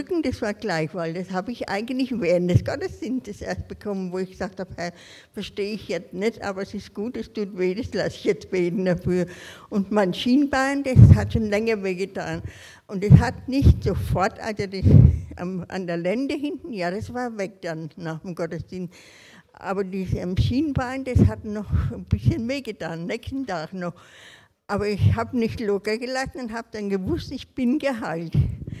Das war gleich, weil das habe ich eigentlich während des Gottesdienstes erst bekommen, wo ich gesagt habe, Herr, verstehe ich jetzt nicht, aber es ist gut, es tut weh, das lasse ich jetzt beten dafür. Und mein Schienbein, das hat schon länger wehgetan. Und es hat nicht sofort, also das, an der Lende hinten, ja, das war weg dann nach dem Gottesdienst. Aber dieses Schienbein, das hat noch ein bisschen wehgetan, nächsten Tag noch. Aber ich habe nicht locker gelassen und habe dann gewusst, ich bin geheilt.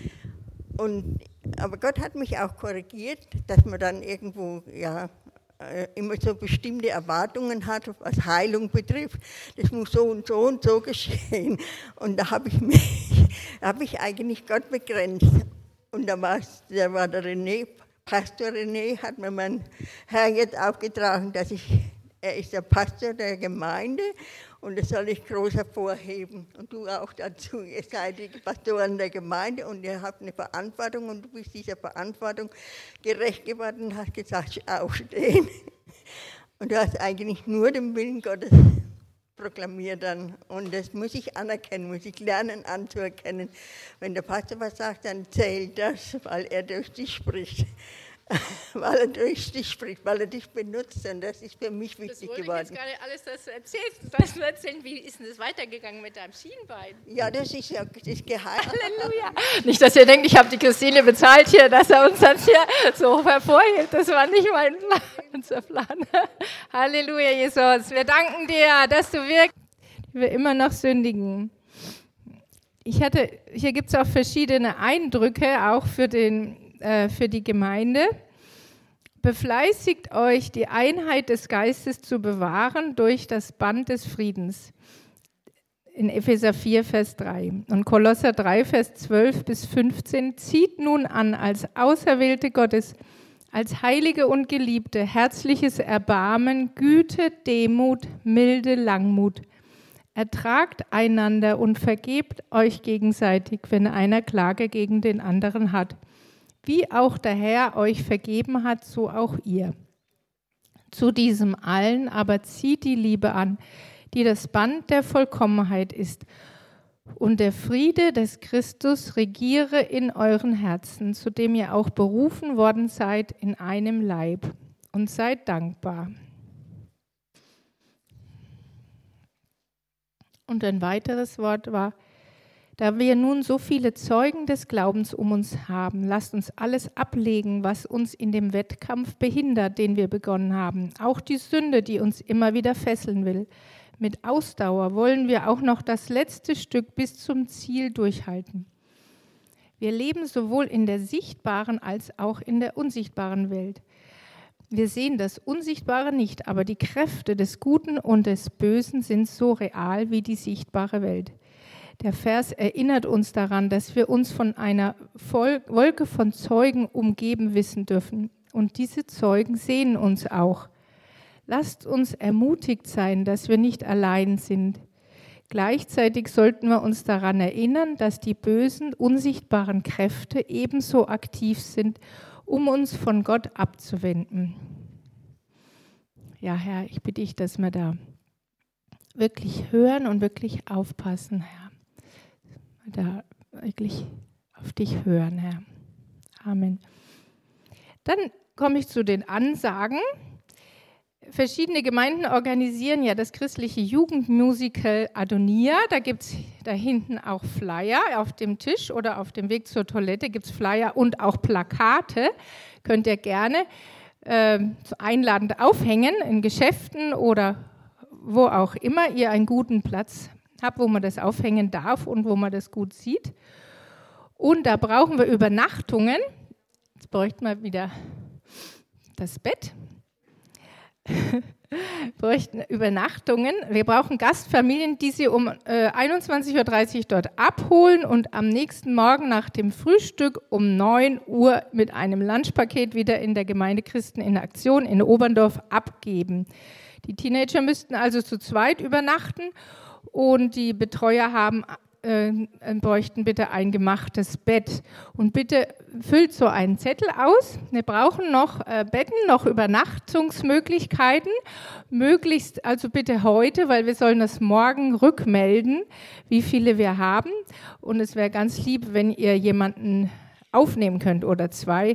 Aber Gott hat mich auch korrigiert, dass man dann irgendwo immer so bestimmte Erwartungen hat, was Heilung betrifft. Das muss so und so und so geschehen. Und da habe ich eigentlich Gott begrenzt. Und da war der René, Pastor René, hat mir mein Herr jetzt aufgetragen, er ist der Pastor der Gemeinde und das soll ich groß hervorheben. Und du auch dazu, ihr seid die Pastoren der Gemeinde und ihr habt eine Verantwortung und du bist dieser Verantwortung gerecht geworden und hast gesagt, aufstehen. Und du hast eigentlich nur den Willen Gottes proklamiert dann. Und das muss ich anerkennen, muss ich lernen anzuerkennen. Wenn der Pastor was sagt, dann zählt das, weil er durch dich spricht. Weil er durch dich spricht, weil er dich benutzt. Und das ist für mich wichtig geworden. Das wollte ich jetzt gar nicht alles, das du erzählst. Du sollst nur erzählen, wie ist denn das weitergegangen mit deinem Schienbein? Ja, das ist geheim. Halleluja. Nicht, dass ihr denkt, ich habe die Christine bezahlt hier, dass er uns das hier so hervorhebt. Das war nicht unser Plan. Halleluja, Jesus. Wir danken dir, dass du wirkst, wir immer noch sündigen. Hier gibt es auch verschiedene Eindrücke, auch für die Gemeinde. Befleißigt euch, die Einheit des Geistes zu bewahren durch das Band des Friedens. In Epheser 4, Vers 3 und Kolosser 3, Vers 12 bis 15. Zieht nun an als Auserwählte Gottes, als Heilige und Geliebte, herzliches Erbarmen, Güte, Demut, Milde, Langmut. Ertragt einander und vergebt euch gegenseitig, wenn einer Klage gegen den anderen hat. Wie auch der Herr euch vergeben hat, so auch ihr. Zu diesem allen aber zieht die Liebe an, die das Band der Vollkommenheit ist. Und der Friede des Christus regiere in euren Herzen, zu dem ihr auch berufen worden seid in einem Leib. Und seid dankbar. Und ein weiteres Wort war: Da wir nun so viele Zeugen des Glaubens um uns haben, lasst uns alles ablegen, was uns in dem Wettkampf behindert, den wir begonnen haben. Auch die Sünde, die uns immer wieder fesseln will. Mit Ausdauer wollen wir auch noch das letzte Stück bis zum Ziel durchhalten. Wir leben sowohl in der sichtbaren als auch in der unsichtbaren Welt. Wir sehen das Unsichtbare nicht, aber die Kräfte des Guten und des Bösen sind so real wie die sichtbare Welt. Der Vers erinnert uns daran, dass wir uns von einer Wolke von Zeugen umgeben wissen dürfen. Und diese Zeugen sehen uns auch. Lasst uns ermutigt sein, dass wir nicht allein sind. Gleichzeitig sollten wir uns daran erinnern, dass die bösen, unsichtbaren Kräfte ebenso aktiv sind, um uns von Gott abzuwenden. Ja, Herr, ich bitte dich, dass wir da wirklich hören und wirklich aufpassen, Herr. Da wirklich auf dich hören, Herr. Amen. Dann komme ich zu den Ansagen. Verschiedene Gemeinden organisieren ja das christliche Jugendmusical Adonia. Da gibt es da hinten auch Flyer auf dem Tisch oder auf dem Weg zur Toilette gibt es Flyer und auch Plakate. Könnt ihr gerne einladend aufhängen in Geschäften oder wo auch immer ihr einen guten Platz habt, wo man das aufhängen darf und wo man das gut sieht. Und da brauchen wir Übernachtungen. Jetzt bräuchten wir wieder das Bett. Bräuchten Übernachtungen. Wir brauchen Gastfamilien, die sie um 21.30 Uhr dort abholen und am nächsten Morgen nach dem Frühstück um 9 Uhr mit einem Lunchpaket wieder in der Gemeinde Christen in Aktion in Oberndorf abgeben. Die Teenager müssten also zu zweit übernachten und die Betreuer bräuchten bitte ein gemachtes Bett. Und bitte füllt so einen Zettel aus. Wir brauchen noch Betten, noch Übernachtungsmöglichkeiten. Möglichst also bitte heute, weil wir sollen das morgen rückmelden, wie viele wir haben. Und es wäre ganz lieb, wenn ihr jemanden aufnehmen könnt oder 2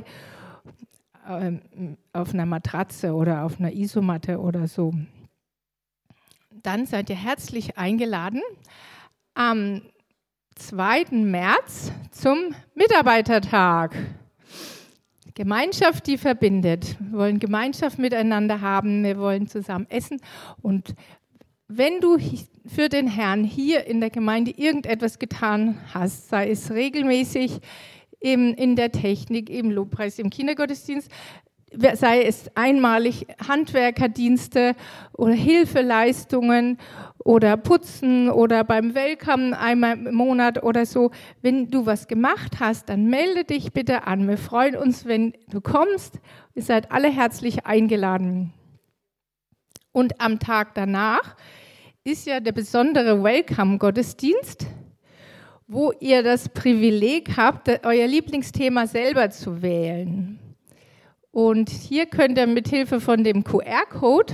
auf einer Matratze oder auf einer Isomatte oder so. Dann seid ihr herzlich eingeladen am 2. März zum Mitarbeitertag. Gemeinschaft, die verbindet. Wir wollen Gemeinschaft miteinander haben, wir wollen zusammen essen. Und wenn du für den Herrn hier in der Gemeinde irgendetwas getan hast, sei es regelmäßig in der Technik, im Lobpreis, im Kindergottesdienst, sei es einmalig Handwerkerdienste oder Hilfeleistungen oder Putzen oder beim Welcome einmal im Monat oder so. Wenn du was gemacht hast, dann melde dich bitte an. Wir freuen uns, wenn du kommst. Ihr seid alle herzlich eingeladen. Und am Tag danach ist ja der besondere Welcome-Gottesdienst, wo ihr das Privileg habt, euer Lieblingsthema selber zu wählen. Und hier könnt ihr mit Hilfe von dem QR-Code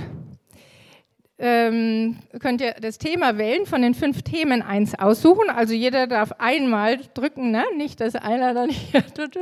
könnt ihr das Thema wählen, von den 5 Themen eins aussuchen. Also jeder darf einmal drücken, ne? Nicht, dass einer dann hier...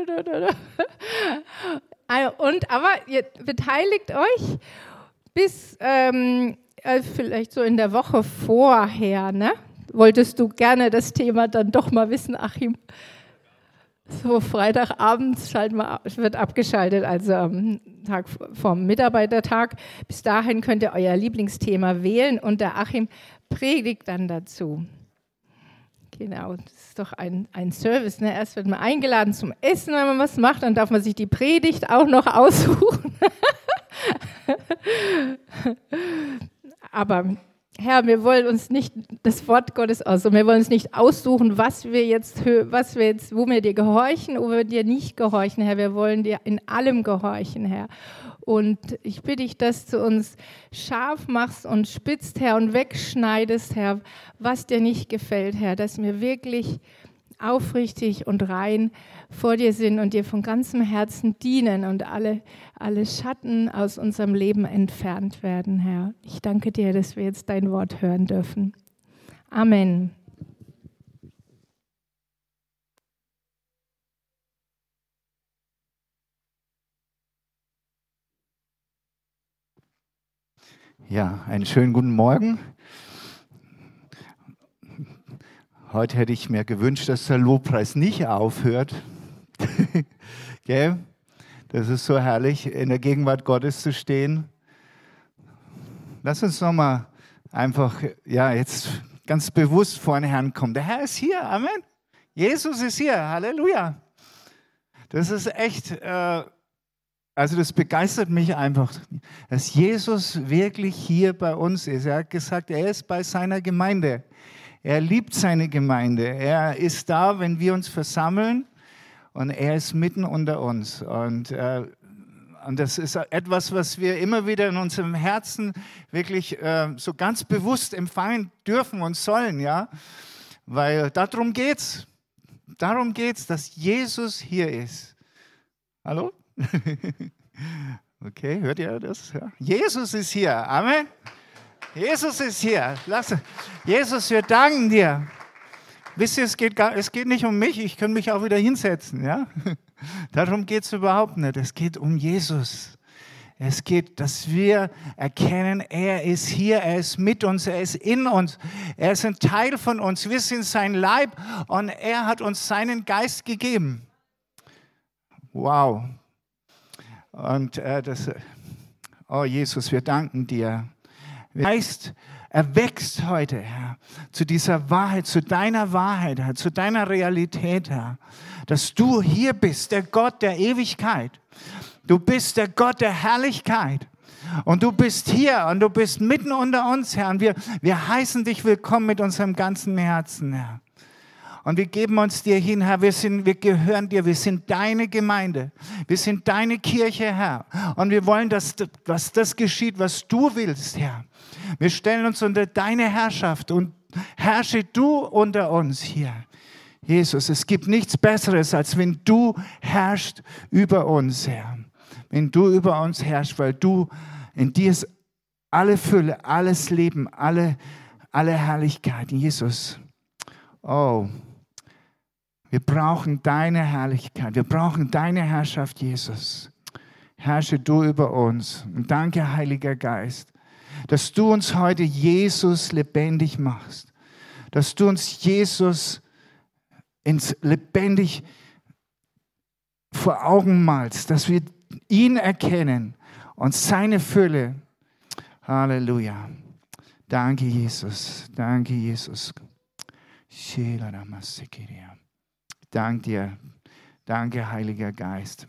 Aber ihr beteiligt euch bis vielleicht so in der Woche vorher, ne? Wolltest du gerne das Thema dann doch mal wissen, Achim? So Freitagabends wird abgeschaltet, also am Tag vom Mitarbeitertag. Bis dahin könnt ihr euer Lieblingsthema wählen und der Achim predigt dann dazu. Genau, das ist doch ein Service. Ne? Erst wird man eingeladen zum Essen, wenn man was macht, dann darf man sich die Predigt auch noch aussuchen. Aber Herr, wir wollen uns nicht das Wort Gottes aussuchen, wir wollen uns nicht aussuchen, wo wir dir gehorchen oder wo wir dir nicht gehorchen, Herr. Wir wollen dir in allem gehorchen, Herr. Und ich bitte dich, dass du uns scharf machst und spitzt, Herr, und wegschneidest, Herr, was dir nicht gefällt, Herr, dass wir wirklich aufrichtig und rein vor dir sind und dir von ganzem Herzen dienen und alle Schatten aus unserem Leben entfernt werden, Herr. Ich danke dir, dass wir jetzt dein Wort hören dürfen. Amen. Ja, einen schönen guten Morgen. Heute hätte ich mir gewünscht, dass der Lobpreis nicht aufhört. Gell? Das ist so herrlich, in der Gegenwart Gottes zu stehen. Lass uns nochmal einfach, jetzt ganz bewusst vor den Herrn kommen. Der Herr ist hier, Amen. Jesus ist hier, Halleluja. Das ist echt, also das begeistert mich einfach, dass Jesus wirklich hier bei uns ist. Er hat gesagt, er ist bei seiner Gemeinde. Er liebt seine Gemeinde. Er ist da, wenn wir uns versammeln, und er ist mitten unter uns. Und das ist etwas, was wir immer wieder in unserem Herzen wirklich so ganz bewusst empfangen dürfen und sollen, ja, weil darum geht's. Darum geht's, dass Jesus hier ist. Hallo? Okay, hört ihr das? Ja. Jesus ist hier. Amen. Jesus ist hier. Jesus, wir danken dir. Wisst ihr, es geht nicht um mich, ich kann mich auch wieder hinsetzen. Ja? Darum geht es überhaupt nicht. Es geht um Jesus. Es geht, dass wir erkennen, er ist hier, er ist mit uns, er ist in uns, er ist ein Teil von uns. Wir sind sein Leib und er hat uns seinen Geist gegeben. Wow. Und oh Jesus, wir danken dir. Geist, erwächst heute, Herr, zu dieser Wahrheit, zu deiner Wahrheit, Herr, zu deiner Realität, Herr, dass du hier bist, der Gott der Ewigkeit. Du bist der Gott der Herrlichkeit. Und du bist hier und du bist mitten unter uns, Herr. Und wir heißen dich willkommen mit unserem ganzen Herzen, Herr. Und wir geben uns dir hin, Herr, wir gehören dir, wir sind deine Gemeinde, wir sind deine Kirche, Herr. Und wir wollen, dass das geschieht, was du willst, Herr. Wir stellen uns unter deine Herrschaft und herrsche du unter uns hier. Jesus, es gibt nichts Besseres, als wenn du herrschst über uns, Herr. Wenn du über uns herrschst, weil du in dir ist alle Fülle, alles Leben, alle Herrlichkeit, Jesus. Oh, Wir brauchen deine Herrlichkeit. Wir brauchen deine Herrschaft, Jesus. Herrsche du über uns. Und danke, Heiliger Geist, dass du uns heute Jesus lebendig machst. Dass du uns Jesus ins lebendig vor Augen malst, dass wir ihn erkennen und seine Fülle. Halleluja. Danke, Jesus. Danke, Jesus. Danke dir. Danke, Heiliger Geist.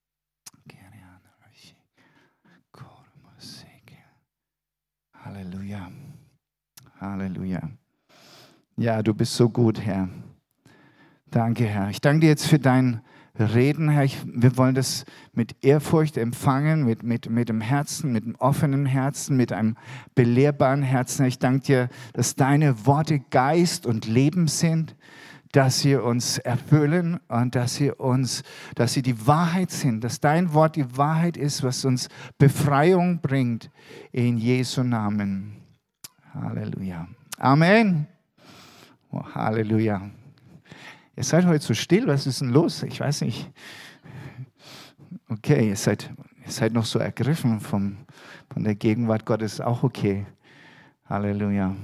Halleluja. Halleluja. Ja, du bist so gut, Herr. Danke, Herr. Ich danke dir jetzt für dein Reden, Herr. Wir wollen das mit Ehrfurcht empfangen, mit dem Herzen, mit dem offenen Herzen, mit einem belehrbaren Herzen. Ich danke dir, dass deine Worte Geist und Leben sind, dass sie uns erfüllen und dass sie die Wahrheit sind, dass dein Wort die Wahrheit ist, was uns Befreiung bringt, in Jesu Namen. Halleluja. Amen. Oh, Halleluja. Ihr seid heute so still, was ist denn los? Ich weiß nicht. Okay, ihr seid noch so ergriffen von der Gegenwart Gottes, auch okay. Halleluja.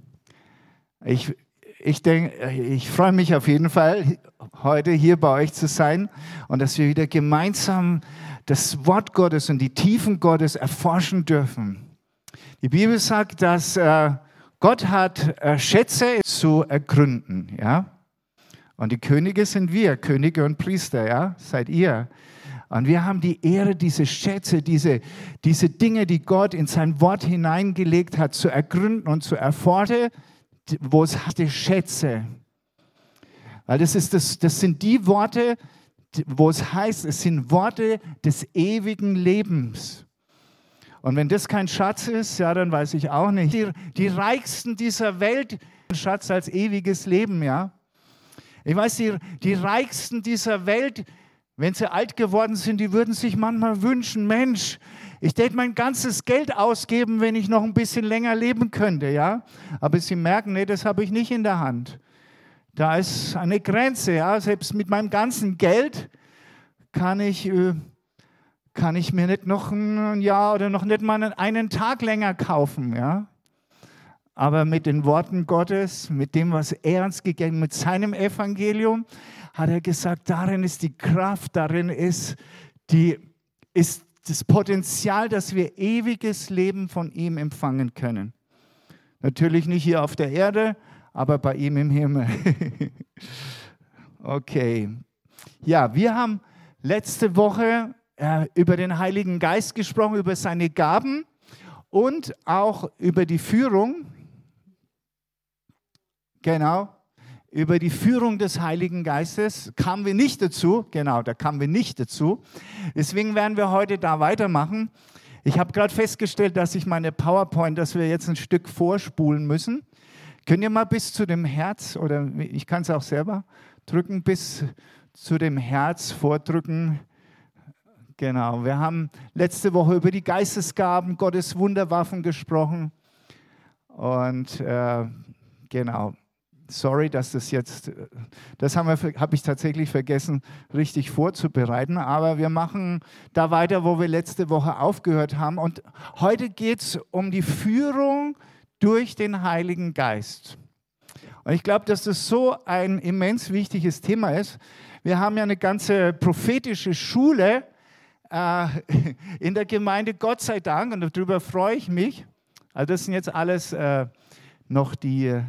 Ich denke, ich freue mich auf jeden Fall, heute hier bei euch zu sein und dass wir wieder gemeinsam das Wort Gottes und die Tiefen Gottes erforschen dürfen. Die Bibel sagt, dass Gott hat Schätze zu ergründen, ja. Und die Könige sind wir, Könige und Priester, ja, seid ihr. Und wir haben die Ehre, diese Schätze, diese Dinge, die Gott in sein Wort hineingelegt hat, zu ergründen und zu erforschen, wo es die Schätze. Weil das sind die Worte, wo es heißt, es sind Worte des ewigen Lebens. Und wenn das kein Schatz ist, ja, dann weiß ich auch nicht. Die Reichsten dieser Welt, Schatz als ewiges Leben, ja. Ich weiß, die Reichsten dieser Welt, wenn sie alt geworden sind, die würden sich manchmal wünschen, Mensch, ich hätte mein ganzes Geld ausgeben, wenn ich noch ein bisschen länger leben könnte, ja. Aber sie merken, nee, das habe ich nicht in der Hand. Da ist eine Grenze, ja. Selbst mit meinem ganzen Geld kann ich mir nicht noch ein Jahr oder noch nicht mal einen Tag länger kaufen, ja. Aber mit den Worten Gottes, mit dem, was er uns gegeben hat, mit seinem Evangelium, hat er gesagt, darin ist die Kraft, darin ist das Potenzial, dass wir ewiges Leben von ihm empfangen können. Natürlich nicht hier auf der Erde, aber bei ihm im Himmel. Okay. Ja, wir haben letzte Woche über den Heiligen Geist gesprochen, über seine Gaben und auch über die Führung. Genau, über die Führung des Heiligen Geistes kamen wir nicht dazu. Genau, da kamen wir nicht dazu. Deswegen werden wir heute da weitermachen. Ich habe gerade festgestellt, dass dass wir jetzt ein Stück vorspulen müssen. Könnt ihr mal bis zu dem Herz, oder ich kann es auch selber drücken, bis zu dem Herz vordrücken. Genau, wir haben letzte Woche über die Geistesgaben, Gottes Wunderwaffen gesprochen. Und genau. Sorry, dass das habe ich tatsächlich vergessen, richtig vorzubereiten. Aber wir machen da weiter, wo wir letzte Woche aufgehört haben. Und heute geht es um die Führung durch den Heiligen Geist. Und ich glaube, dass das so ein immens wichtiges Thema ist. Wir haben ja eine ganze prophetische Schule in der Gemeinde, Gott sei Dank, und darüber freue ich mich. Also das sind jetzt alles noch die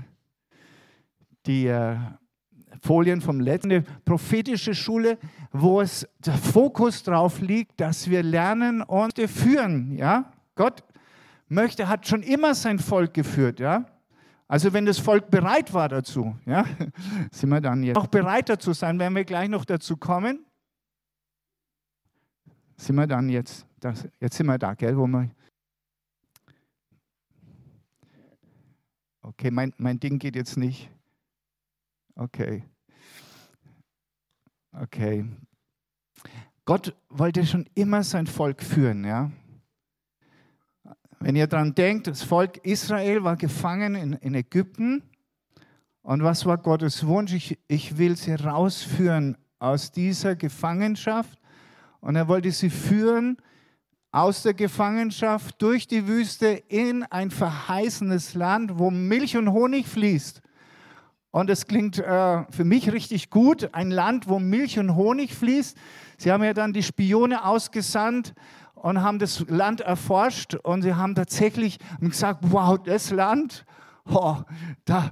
Folien vom letzten, prophetische Schule, wo es der Fokus drauf liegt, dass wir lernen und führen. Ja? Gott hat schon immer sein Volk geführt. Ja? Also wenn das Volk bereit war dazu, ja? Sind wir dann jetzt auch bereit dazu sein, werden wir gleich noch dazu kommen. Sind wir dann jetzt sind wir da, gell, wo wir... Okay, mein Ding geht jetzt nicht. Okay. Gott wollte schon immer sein Volk führen, ja. Wenn ihr daran denkt, das Volk Israel war gefangen in Ägypten Und was war Gottes Wunsch? Ich will sie rausführen aus dieser Gefangenschaft. Und er wollte sie führen aus der Gefangenschaft durch die Wüste in ein verheißenes Land, wo Milch und Honig fließt. Und es klingt für mich richtig gut, ein Land, wo Milch und Honig fließt. Sie haben ja dann die Spione ausgesandt und haben das Land erforscht und sie haben tatsächlich gesagt, wow, das Land, da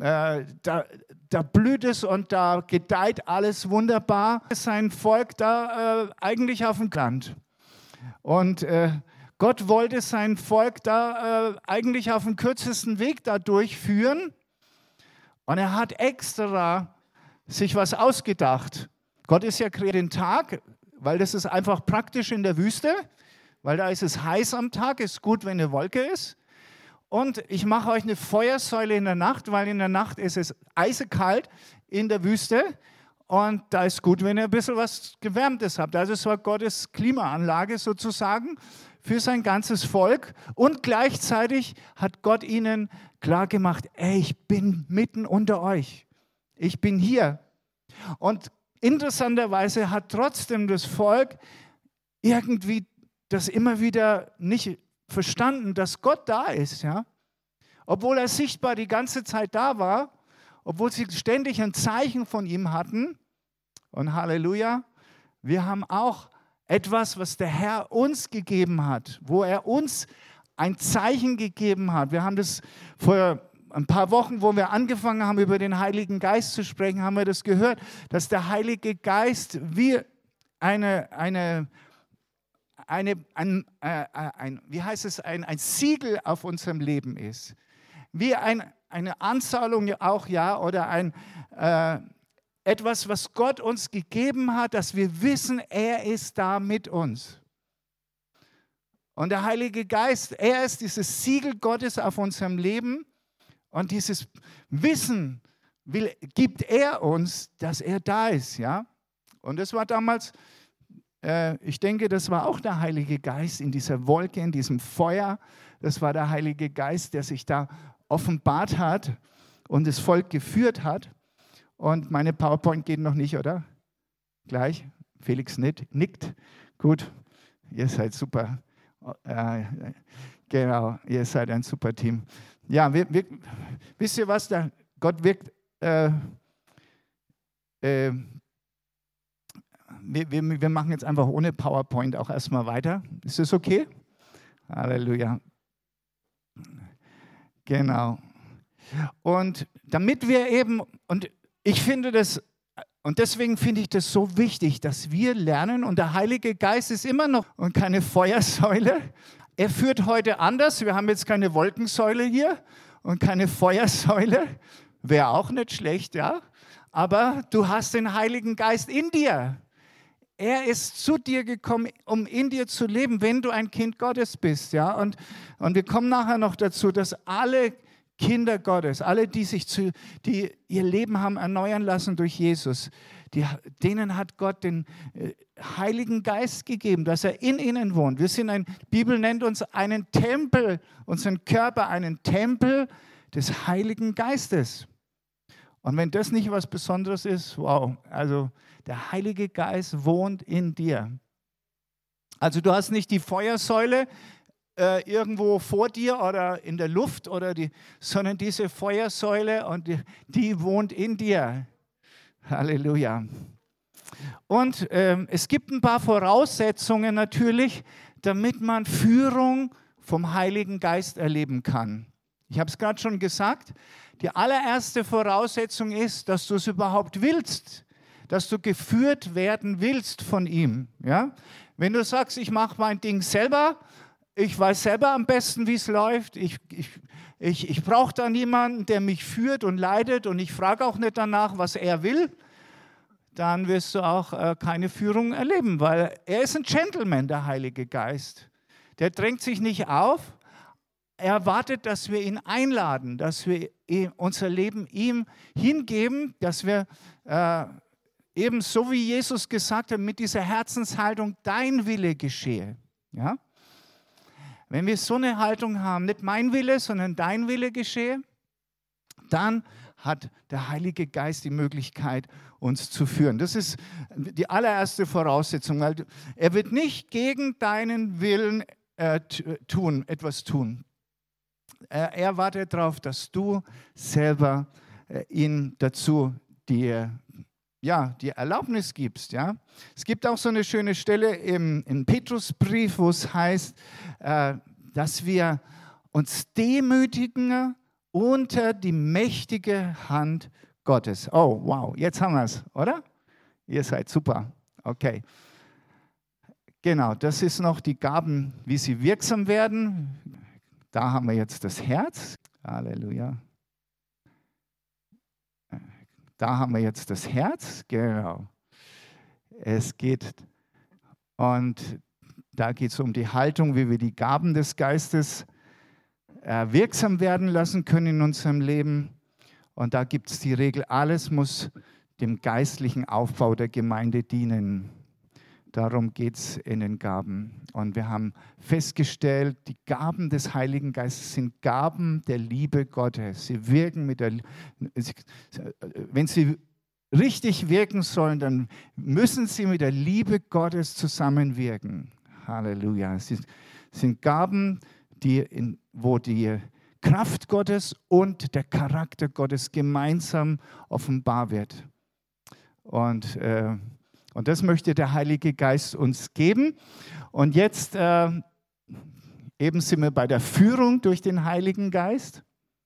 blüht es und da gedeiht alles wunderbar. Sein Volk da eigentlich auf dem Land. Und Gott wollte sein Volk da eigentlich auf dem kürzesten Weg da durchführen. Und er hat extra sich was ausgedacht. Gott ist ja kreiert den Tag, weil das ist einfach praktisch in der Wüste, weil da ist es heiß am Tag, ist gut, wenn eine Wolke ist. Und ich mache euch eine Feuersäule in der Nacht, weil in der Nacht ist es eisekalt in der Wüste. Und da ist gut, wenn ihr ein bisschen was Gewärmtes habt. Also es war Gottes Klimaanlage sozusagen für sein ganzes Volk. Und gleichzeitig hat Gott ihnen klar gemacht, ey, ich bin mitten unter euch. Ich bin hier. Und interessanterweise hat trotzdem das Volk irgendwie das immer wieder nicht verstanden, dass Gott da ist. Ja? Obwohl er sichtbar die ganze Zeit da war, obwohl sie ständig ein Zeichen von ihm hatten. Und Halleluja, wir haben auch etwas, was der Herr uns gegeben hat, wo er uns ein Zeichen gegeben hat. Wir haben das vor ein paar Wochen, wo wir angefangen haben, über den Heiligen Geist zu sprechen, haben wir das gehört, dass der Heilige Geist wie ein Siegel auf unserem Leben ist. Wie eine Anzahlung auch, ja, oder etwas, was Gott uns gegeben hat, dass wir wissen, er ist da mit uns. Und der Heilige Geist, er ist dieses Siegel Gottes auf unserem Leben und dieses Wissen gibt er uns, dass er da ist, ja. Und das war damals, ich denke, das war auch der Heilige Geist in dieser Wolke, in diesem Feuer. Das war der Heilige Geist, der sich da offenbart hat und das Volk geführt hat. Und meine PowerPoint geht noch nicht, oder? Gleich. Felix nickt. Gut, ihr seid super. Genau, ihr seid ein super Team. Ja, wisst ihr was? Gott wirkt. Wir machen jetzt einfach ohne PowerPoint auch erstmal weiter. Ist das okay? Halleluja. Genau. Und damit wir eben, und ich finde das, und deswegen finde ich das so wichtig, dass wir lernen, und der Heilige Geist ist immer noch und keine Feuersäule. Er führt heute anders. Wir haben jetzt keine Wolkensäule hier und keine Feuersäule. Wäre auch nicht schlecht, ja. Aber du hast den Heiligen Geist in dir. Er ist zu dir gekommen, um in dir zu leben, wenn du ein Kind Gottes bist, ja. Und wir kommen nachher noch dazu, dass alle Kinder Gottes, alle, die ihr Leben haben erneuern lassen durch Jesus, denen hat Gott den Heiligen Geist gegeben, dass er in ihnen wohnt. Die Bibel nennt uns einen Tempel, unseren Körper einen Tempel des Heiligen Geistes. Und wenn das nicht was Besonderes ist, wow, also der Heilige Geist wohnt in dir. Also du hast nicht die Feuersäule irgendwo vor dir oder in der Luft, sondern diese Feuersäule, und die wohnt in dir. Halleluja. Und es gibt ein paar Voraussetzungen natürlich, damit man Führung vom Heiligen Geist erleben kann. Ich habe es gerade schon gesagt, die allererste Voraussetzung ist, dass du es überhaupt willst, dass du geführt werden willst von ihm. Ja? Wenn du sagst, ich mache mein Ding selber, ich weiß selber am besten, wie es läuft, ich brauche da niemanden, der mich führt und leitet, und ich frage auch nicht danach, was er will, dann wirst du auch keine Führung erleben, weil er ist ein Gentleman, der Heilige Geist. Der drängt sich nicht auf. Er erwartet, dass wir ihn einladen, dass wir unser Leben ihm hingeben, dass wir eben so wie Jesus gesagt hat, mit dieser Herzenshaltung dein Wille geschehe. Ja? Wenn wir so eine Haltung haben, nicht mein Wille, sondern dein Wille geschehe, dann hat der Heilige Geist die Möglichkeit, uns zu führen. Das ist die allererste Voraussetzung, weil er wird nicht gegen deinen Willen etwas tun. Er wartet darauf, dass du selber ihn dazu die Erlaubnis gibst. Ja? Es gibt auch so eine schöne Stelle im Petrusbrief, wo es heißt, dass wir uns demütigen unter die mächtige Hand Gottes. Oh, wow, jetzt haben wir es, oder? Ihr seid super. Okay. Genau, das ist noch die Gaben, wie sie wirksam werden. Da haben wir jetzt das Herz. Halleluja. Da haben wir jetzt das Herz. Genau. Es geht, und da geht es um die Haltung, wie wir die Gaben des Geistes wirksam werden lassen können in unserem Leben. Und da gibt es die Regel, alles muss dem geistlichen Aufbau der Gemeinde dienen. Darum geht es in den Gaben. Und wir haben festgestellt, die Gaben des Heiligen Geistes sind Gaben der Liebe Gottes. Sie wirken wenn sie richtig wirken sollen, dann müssen sie mit der Liebe Gottes zusammenwirken. Halleluja. Sie sind Gaben, wo die Kraft Gottes und der Charakter Gottes gemeinsam offenbar wird. Und das möchte der Heilige Geist uns geben. Und jetzt eben sind wir bei der Führung durch den Heiligen Geist.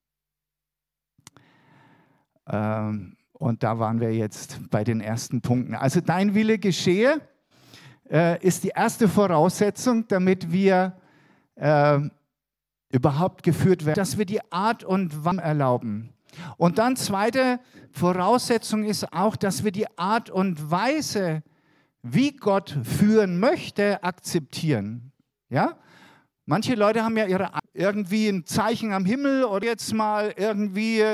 Und da waren wir jetzt bei den ersten Punkten. Also dein Wille geschehe ist die erste Voraussetzung, damit wir überhaupt geführt werden, dass wir die Art und Weise erlauben. Und dann zweite Voraussetzung ist auch, dass wir die Art und Weise, wie Gott führen möchte, akzeptieren. Ja? Manche Leute haben ja irgendwie ein Zeichen am Himmel oder jetzt mal irgendwie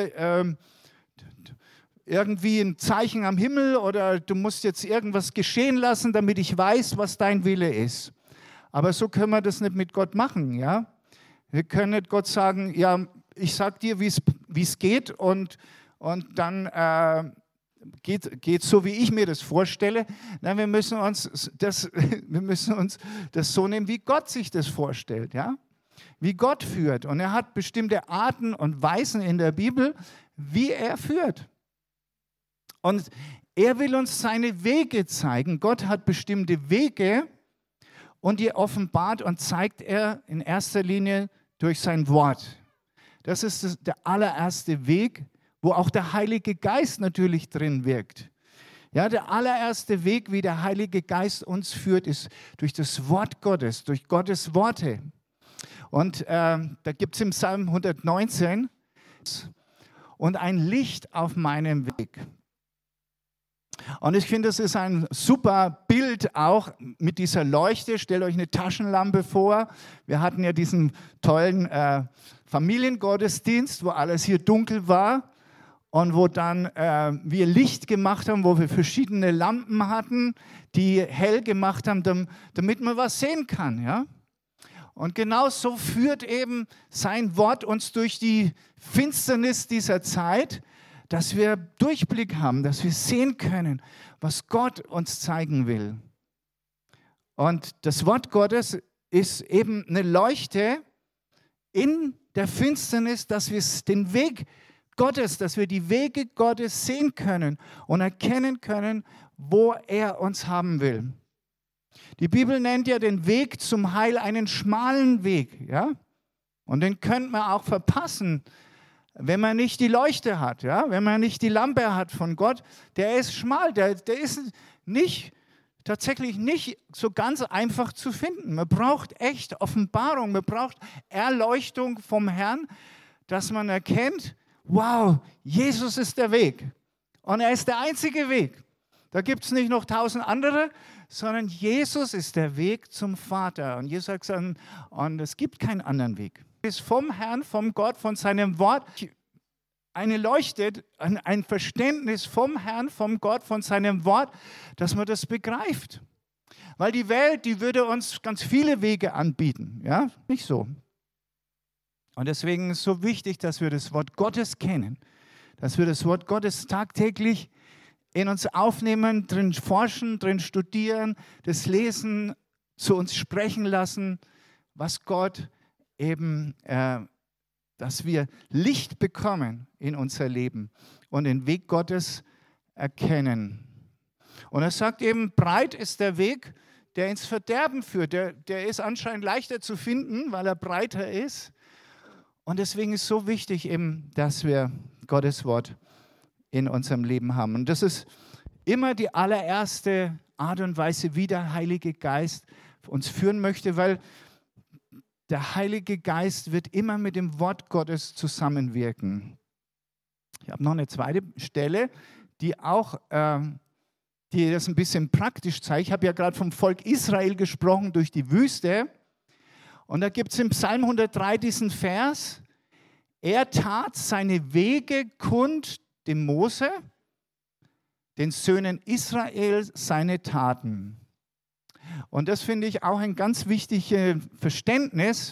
ein Zeichen am Himmel oder du musst jetzt irgendwas geschehen lassen, damit ich weiß, was dein Wille ist. Aber so können wir das nicht mit Gott machen. Ja? Wir können nicht Gott sagen, ja, ich sage dir, wie es geht und dann geht so, wie ich mir das vorstelle. Nein, wir müssen uns das so nehmen, wie Gott sich das vorstellt, ja? Wie Gott führt. Und er hat bestimmte Arten und Weisen in der Bibel, wie er führt. Und er will uns seine Wege zeigen. Gott hat bestimmte Wege und die offenbart und zeigt er in erster Linie durch sein Wort. Das ist der allererste Weg, wo auch der Heilige Geist natürlich drin wirkt. Ja, der allererste Weg, wie der Heilige Geist uns führt, ist durch das Wort Gottes, durch Gottes Worte. Und da gibt es im Psalm 119, und ein Licht auf meinem Weg. Und ich finde, das ist ein super Bild auch mit dieser Leuchte. Stellt euch eine Taschenlampe vor. Wir hatten ja diesen tollen Familiengottesdienst, wo alles hier dunkel war und wo dann wir Licht gemacht haben, wo wir verschiedene Lampen hatten, die hell gemacht haben, damit man was sehen kann. Ja? Und genau so führt eben sein Wort uns durch die Finsternis dieser Zeit, dass wir Durchblick haben, dass wir sehen können, was Gott uns zeigen will. Und das Wort Gottes ist eben eine Leuchte in der Finsternis, dass wir den Weg Gottes, dass wir die Wege Gottes sehen können und erkennen können, wo er uns haben will. Die Bibel nennt ja den Weg zum Heil einen schmalen Weg, ja? Und den könnte man auch verpassen, wenn man nicht die Leuchte hat, ja? Wenn man nicht die Lampe hat von Gott. Der ist schmal, der ist tatsächlich nicht so ganz einfach zu finden. Man braucht echt Offenbarung, man braucht Erleuchtung vom Herrn, dass man erkennt, wow, Jesus ist der Weg. Und er ist der einzige Weg. Da gibt es nicht noch 1000 andere, sondern Jesus ist der Weg zum Vater. Und Jesus hat gesagt, und es gibt keinen anderen Weg. Es ist vom Herrn, vom Gott, von seinem Wort eine Leuchte, ein Verständnis vom Herrn, vom Gott, von seinem Wort, dass man das begreift. Weil die Welt, die würde uns ganz viele Wege anbieten. Ja, nicht so. Und deswegen ist es so wichtig, dass wir das Wort Gottes kennen, dass wir das Wort Gottes tagtäglich in uns aufnehmen, drin forschen, drin studieren, das lesen, zu uns sprechen lassen, was Gott eben, dass wir Licht bekommen in unser Leben und den Weg Gottes erkennen. Und er sagt eben, breit ist der Weg, der ins Verderben führt. Der ist anscheinend leichter zu finden, weil er breiter ist. Und deswegen ist es so wichtig eben, dass wir Gottes Wort in unserem Leben haben. Und das ist immer die allererste Art und Weise, wie der Heilige Geist uns führen möchte, weil der Heilige Geist wird immer mit dem Wort Gottes zusammenwirken. Ich habe noch eine zweite Stelle, die das ein bisschen praktisch zeigt. Ich habe ja gerade vom Volk Israel gesprochen durch die Wüste. Und da gibt es im Psalm 103 diesen Vers: Er tat seine Wege kund dem Mose, den Söhnen Israel seine Taten. Und das finde ich auch ein ganz wichtiges Verständnis.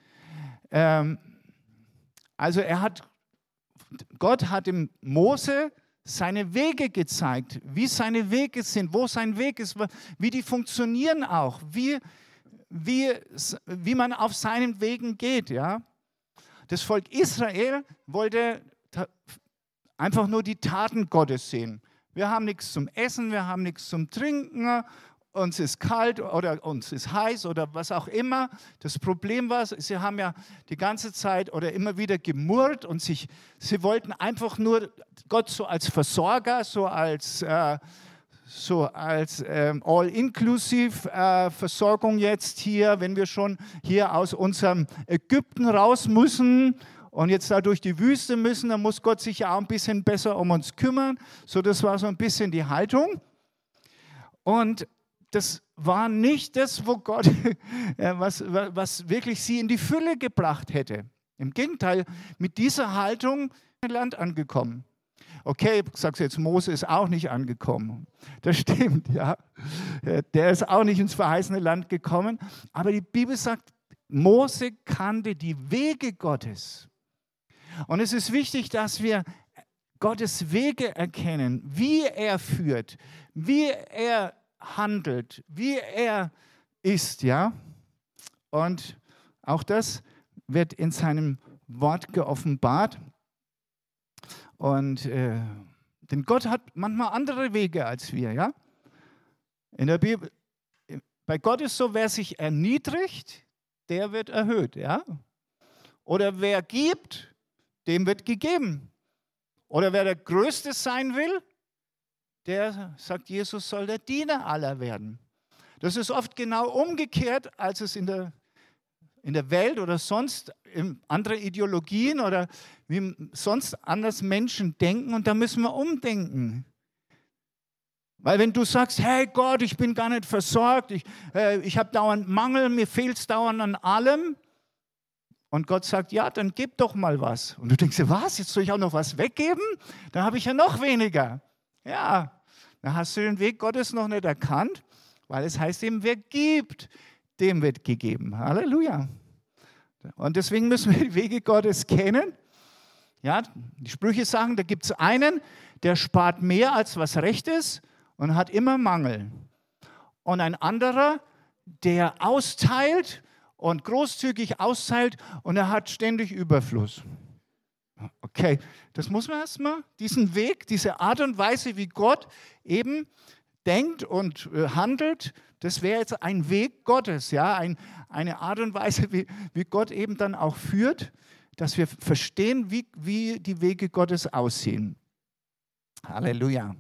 Also Gott hat dem Mose seine Wege gezeigt, wie seine Wege sind, wo sein Weg ist, wie die funktionieren auch, wie man auf seinen Wegen geht. Ja? Das Volk Israel wollte einfach nur die Taten Gottes sehen. Wir haben nichts zum Essen, wir haben nichts zum Trinken, uns ist kalt oder uns ist heiß oder was auch immer. Das Problem war, sie haben ja die ganze Zeit oder immer wieder gemurrt und sie wollten einfach nur Gott so als Versorger, so als All-Inclusive Versorgung jetzt hier, wenn wir schon hier aus unserem Ägypten raus müssen und jetzt da durch die Wüste müssen, dann muss Gott sich ja auch ein bisschen besser um uns kümmern. So, das war so ein bisschen die Haltung. Und das war nicht das, wo Gott, was wirklich sie in die Fülle gebracht hätte. Im Gegenteil, mit dieser Haltung im Land angekommen. Okay, sagst du jetzt, Mose ist auch nicht angekommen. Das stimmt, ja. Der ist auch nicht ins verheißene Land gekommen. Aber die Bibel sagt, Mose kannte die Wege Gottes. Und es ist wichtig, dass wir Gottes Wege erkennen, wie er führt, wie er handelt, wie er ist, ja. Und auch das wird in seinem Wort geoffenbart. Und denn Gott hat manchmal andere Wege als wir, ja. In der Bibel, bei Gott ist so, wer sich erniedrigt, der wird erhöht, ja. Oder wer gibt, dem wird gegeben. Oder wer der Größte sein will, der, sagt Jesus, soll der Diener aller werden. Das ist oft genau umgekehrt, als es in der Welt oder sonst in andere Ideologien oder wie sonst anders Menschen denken. Und da müssen wir umdenken. Weil wenn du sagst, hey Gott, ich bin gar nicht versorgt, ich habe dauernd Mangel, mir fehlt es dauernd an allem. Und Gott sagt, ja, dann gib doch mal was. Und du denkst dir, was, jetzt soll ich auch noch was weggeben? Dann habe ich ja noch weniger. Ja, dann hast du den Weg Gottes noch nicht erkannt, weil es heißt eben, wer gibt, dem wird gegeben. Halleluja. Und deswegen müssen wir die Wege Gottes kennen. Ja, die Sprüche sagen, da gibt es einen, der spart mehr, als was recht ist und hat immer Mangel. Und ein anderer, der austeilt und großzügig austeilt und er hat ständig Überfluss. Okay, das muss man erstmal, diesen Weg, diese Art und Weise, wie Gott eben denkt und handelt, das wäre jetzt ein Weg Gottes, ja, eine Art und Weise, wie Gott eben dann auch führt, dass wir verstehen, wie die Wege Gottes aussehen. Halleluja.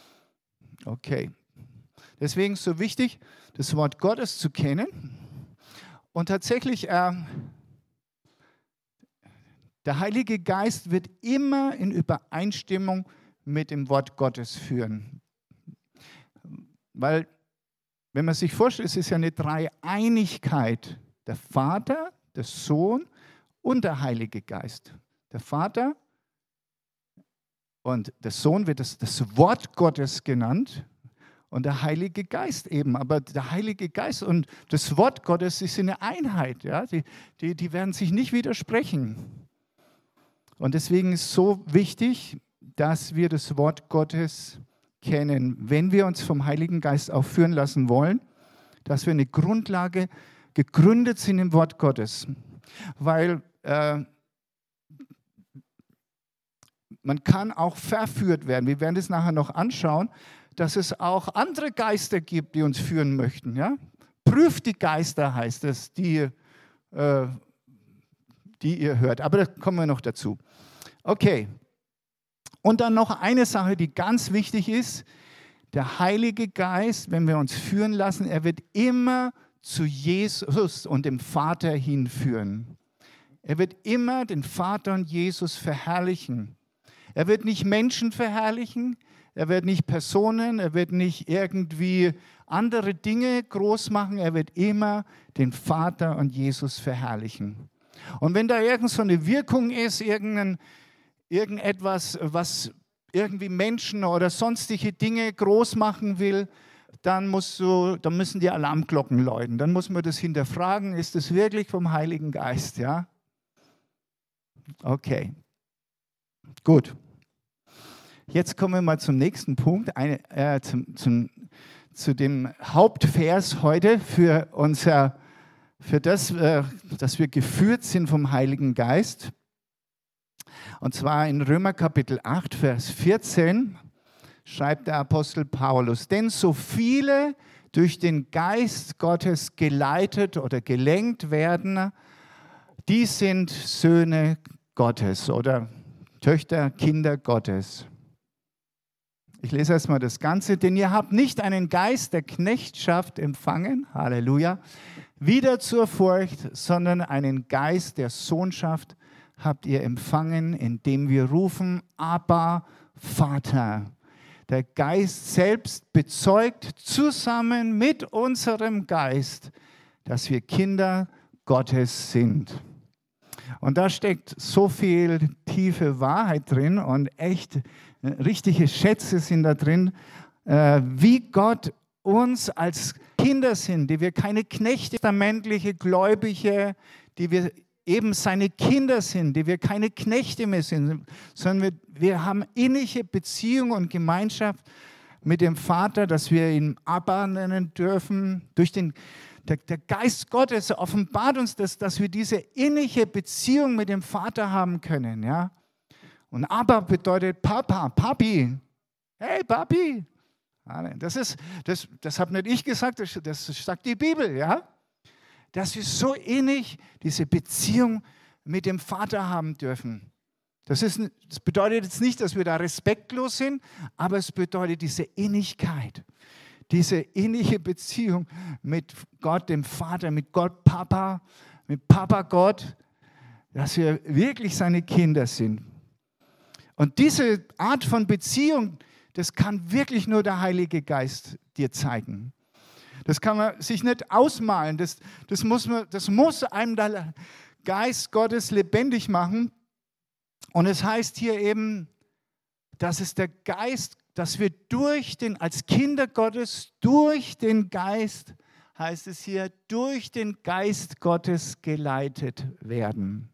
Okay. Deswegen ist es so wichtig, das Wort Gottes zu kennen. Und tatsächlich, der Heilige Geist wird immer in Übereinstimmung mit dem Wort Gottes führen. Weil, wenn man sich vorstellt, es ist ja eine Dreieinigkeit. Der Vater, der Sohn und der Heilige Geist. Der Vater und der Sohn wird das Wort Gottes genannt und der Heilige Geist eben. Aber der Heilige Geist und das Wort Gottes, die sind eine Einheit. Ja? Die werden sich nicht widersprechen. Und deswegen ist es so wichtig, dass wir das Wort Gottes kennen, wenn wir uns vom Heiligen Geist auch führen lassen wollen, dass wir eine Grundlage gegründet sind im Wort Gottes. Weil man kann auch verführt werden. Wir werden es nachher noch anschauen, dass es auch andere Geister gibt, die uns führen möchten. Ja? Prüft die Geister, heißt es, die ihr hört. Aber da kommen wir noch dazu. Okay. Und dann noch eine Sache, die ganz wichtig ist. Der Heilige Geist, wenn wir uns führen lassen, er wird immer zu Jesus und dem Vater hinführen. Er wird immer den Vater und Jesus verherrlichen. Er wird nicht Menschen verherrlichen, er wird nicht Personen, er wird nicht irgendwie andere Dinge groß machen, er wird immer den Vater und Jesus verherrlichen. Und wenn da irgend so eine Wirkung ist, irgendetwas, was irgendwie Menschen oder sonstige Dinge groß machen will, dann müssen die Alarmglocken läuten. Dann muss man das hinterfragen, ist es wirklich vom Heiligen Geist? Ja? Okay, gut. Jetzt kommen wir mal zum nächsten Punkt, zu dem Hauptvers heute dass wir geführt sind vom Heiligen Geist. Und zwar in Römer Kapitel 8, Vers 14 schreibt der Apostel Paulus: Denn so viele durch den Geist Gottes geleitet oder gelenkt werden, die sind Söhne Gottes oder Töchter, Kinder Gottes. Ich lese erstmal das Ganze. Denn ihr habt nicht einen Geist der Knechtschaft empfangen, Halleluja, wieder zur Furcht, sondern einen Geist der Sohnschaft habt ihr empfangen, indem wir rufen, Abba, Vater. Der Geist selbst bezeugt zusammen mit unserem Geist, dass wir Kinder Gottes sind. Und da steckt so viel tiefe Wahrheit drin und echt richtige Schätze sind da drin, wie Gott uns als Kinder sind, die wir keine Knechte, testamentliche Gläubige, die wir eben seine Kinder sind, die wir keine Knechte mehr sind, sondern wir haben innige Beziehung und Gemeinschaft mit dem Vater, dass wir ihn Abba nennen dürfen. Der Geist Gottes offenbart uns das, dass wir diese innige Beziehung mit dem Vater haben können. Ja? Und Abba bedeutet Papa, Papi. Hey, Papi. Das habe nicht ich gesagt, das sagt die Bibel. Ja? Dass wir so innig diese Beziehung mit dem Vater haben dürfen. Das bedeutet jetzt nicht, dass wir da respektlos sind, aber es bedeutet diese Innigkeit. Diese innige Beziehung mit Gott, dem Vater, mit Gott, Papa, mit Papa Gott, dass wir wirklich seine Kinder sind. Und diese Art von Beziehung, das kann wirklich nur der Heilige Geist dir zeigen. Das kann man sich nicht ausmalen. Das muss einem der Geist Gottes lebendig machen. Und es heißt hier eben, dass es der Geist, dass wir als Kinder Gottes, durch den Geist, heißt es hier, durch den Geist Gottes geleitet werden.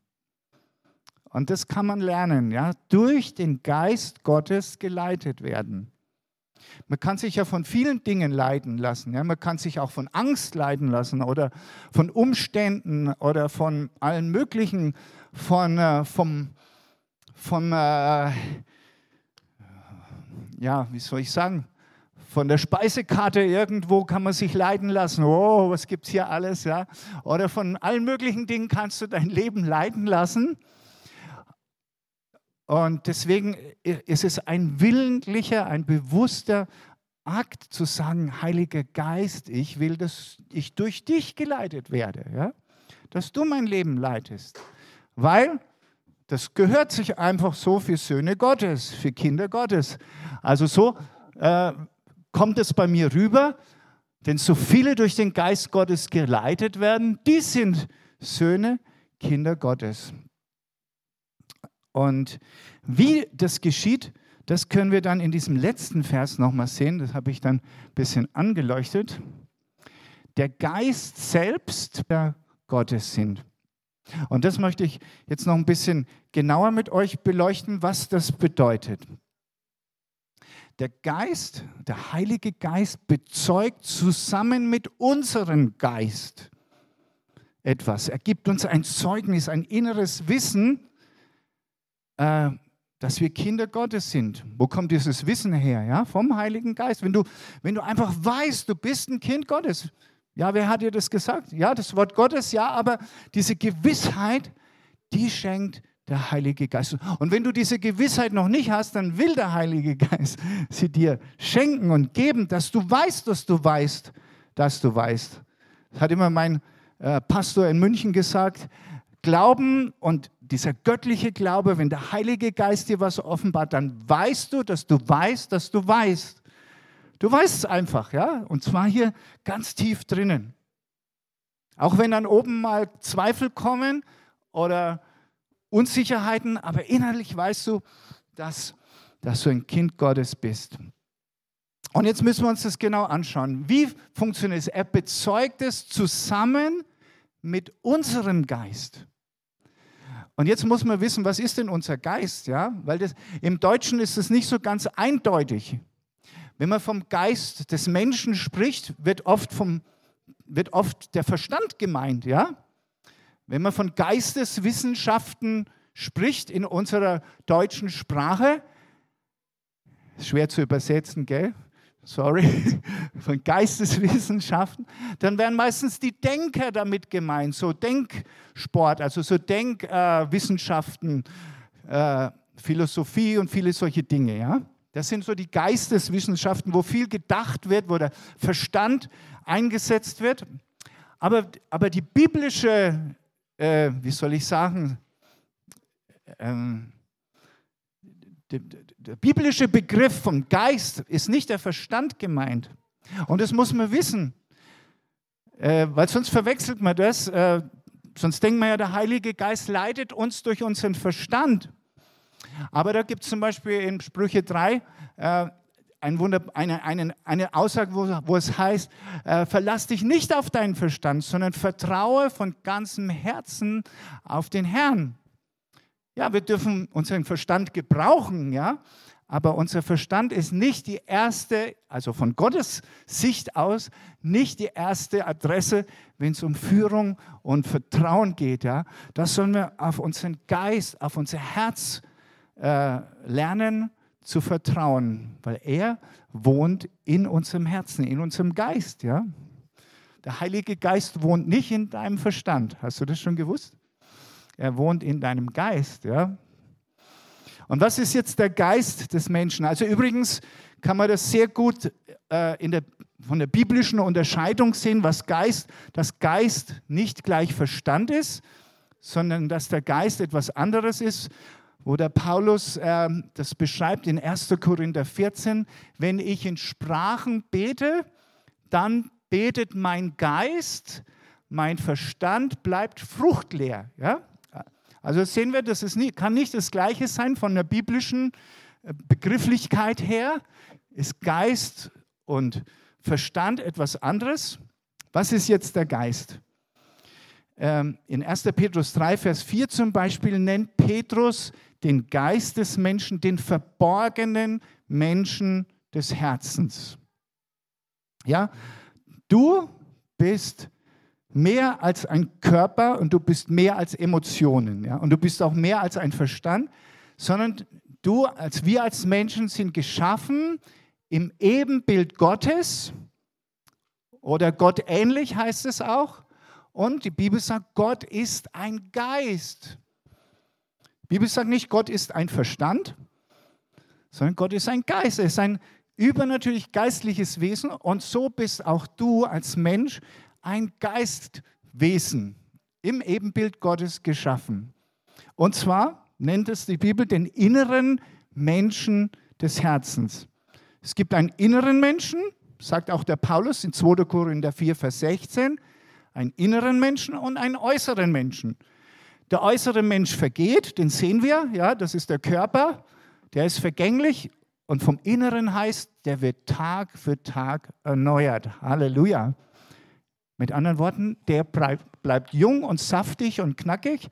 Und das kann man lernen, ja, durch den Geist Gottes geleitet werden. Man kann sich ja von vielen Dingen leiten lassen. Ja? Man kann sich auch von Angst leiten lassen oder von Umständen oder von allen möglichen, wie soll ich sagen, von der Speisekarte irgendwo kann man sich leiten lassen. Oh, was gibt es hier alles? Ja? Oder von allen möglichen Dingen kannst du dein Leben leiten lassen. Und deswegen ist es ein willentlicher, ein bewusster Akt zu sagen, Heiliger Geist, ich will, dass ich durch dich geleitet werde, ja? Dass du mein Leben leitest. Weil das gehört sich einfach so für Söhne Gottes, für Kinder Gottes. Also so kommt es bei mir rüber, denn so viele durch den Geist Gottes geleitet werden, die sind Söhne, Kinder Gottes. Und wie das geschieht, das können wir dann in diesem letzten Vers nochmal sehen. Das habe ich dann ein bisschen angeleuchtet. Der Geist selbst, der Gottes sind. Und das möchte ich jetzt noch ein bisschen genauer mit euch beleuchten, was das bedeutet. der Geist, der Heilige Geist bezeugt zusammen mit unserem Geist etwas. Er gibt uns ein Zeugnis, ein inneres Wissen, dass wir Kinder Gottes sind. Wo kommt dieses Wissen her? Ja? Vom Heiligen Geist. Wenn du einfach weißt, du bist ein Kind Gottes. Ja, wer hat dir das gesagt? Ja, das Wort Gottes, ja, aber diese Gewissheit, die schenkt der Heilige Geist. Und wenn du diese Gewissheit noch nicht hast, dann will der Heilige Geist sie dir schenken und geben, dass du weißt, dass du weißt, dass du weißt. Das hat immer mein Pastor in München gesagt, Glauben und dieser göttliche Glaube, wenn der Heilige Geist dir was offenbart, dann weißt du, dass du weißt, dass du weißt. Du weißt es einfach, ja, und zwar hier ganz tief drinnen. Auch wenn dann oben mal Zweifel kommen oder Unsicherheiten, aber innerlich weißt du, dass du ein Kind Gottes bist. Und jetzt müssen wir uns das genau anschauen. Wie funktioniert es? Er bezeugt es zusammen mit unserem Geist. Und jetzt muss man wissen, was ist denn unser Geist? Ja? Weil im Deutschen ist es nicht so ganz eindeutig. Wenn man vom Geist des Menschen spricht, wird oft der Verstand gemeint. Ja? Wenn man von Geisteswissenschaften spricht in unserer deutschen Sprache, schwer zu übersetzen, gell? Sorry, von Geisteswissenschaften, dann werden meistens die Denker damit gemeint, so Denksport, also so Denkwissenschaften, Philosophie und viele solche Dinge. Ja? Das sind so die Geisteswissenschaften, wo viel gedacht wird, wo der Verstand eingesetzt wird. Aber die biblische, wie soll ich sagen, der biblische Begriff vom Geist ist nicht der Verstand gemeint. Und das muss man wissen, weil sonst verwechselt man das. Sonst denkt man ja, der Heilige Geist leitet uns durch unseren Verstand. Aber da gibt es zum Beispiel in Sprüche 3 eine Aussage, wo es heißt, verlass dich nicht auf deinen Verstand, sondern vertraue von ganzem Herzen auf den Herrn. Ja, wir dürfen unseren Verstand gebrauchen, ja, aber unser Verstand ist nicht die erste, also von Gottes Sicht aus, nicht die erste Adresse, wenn es um Führung und Vertrauen geht. Ja. Das sollen wir auf unseren Geist, auf unser Herz lernen zu vertrauen, weil er wohnt in unserem Herzen, in unserem Geist. Ja. Der Heilige Geist wohnt nicht in deinem Verstand. Hast du das schon gewusst? Er wohnt in deinem Geist, ja. Und was ist jetzt der Geist des Menschen? Also übrigens kann man das sehr gut von der biblischen Unterscheidung sehen, dass Geist nicht gleich Verstand ist, sondern dass der Geist etwas anderes ist, wo der Paulus das beschreibt in 1. Korinther 14, wenn ich in Sprachen bete, dann betet mein Geist, mein Verstand bleibt fruchtleer, ja. Also sehen wir, kann nicht das Gleiche sein von der biblischen Begrifflichkeit her. Ist Geist und Verstand etwas anderes? Was ist jetzt der Geist? In 1. Petrus 3, Vers 4 zum Beispiel nennt Petrus den Geist des Menschen, den verborgenen Menschen des Herzens. Ja, du bist mehr als ein Körper und du bist mehr als Emotionen. Ja? Und du bist auch mehr als ein Verstand, sondern wir als Menschen sind geschaffen im Ebenbild Gottes oder Gott ähnlich heißt es auch. Und die Bibel sagt, Gott ist ein Geist. Die Bibel sagt nicht, Gott ist ein Verstand, sondern Gott ist ein Geist. Er ist ein übernatürlich geistliches Wesen und so bist auch du als Mensch ein Geistwesen im Ebenbild Gottes geschaffen. Und zwar nennt es die Bibel den inneren Menschen des Herzens. Es gibt einen inneren Menschen, sagt auch der Paulus in 2. Korinther 4, Vers 16, einen inneren Menschen und einen äußeren Menschen. Der äußere Mensch vergeht, den sehen wir, ja, das ist der Körper, der ist vergänglich und vom Inneren heißt, der wird Tag für Tag erneuert. Halleluja. Mit anderen Worten, der bleibt jung und saftig und knackig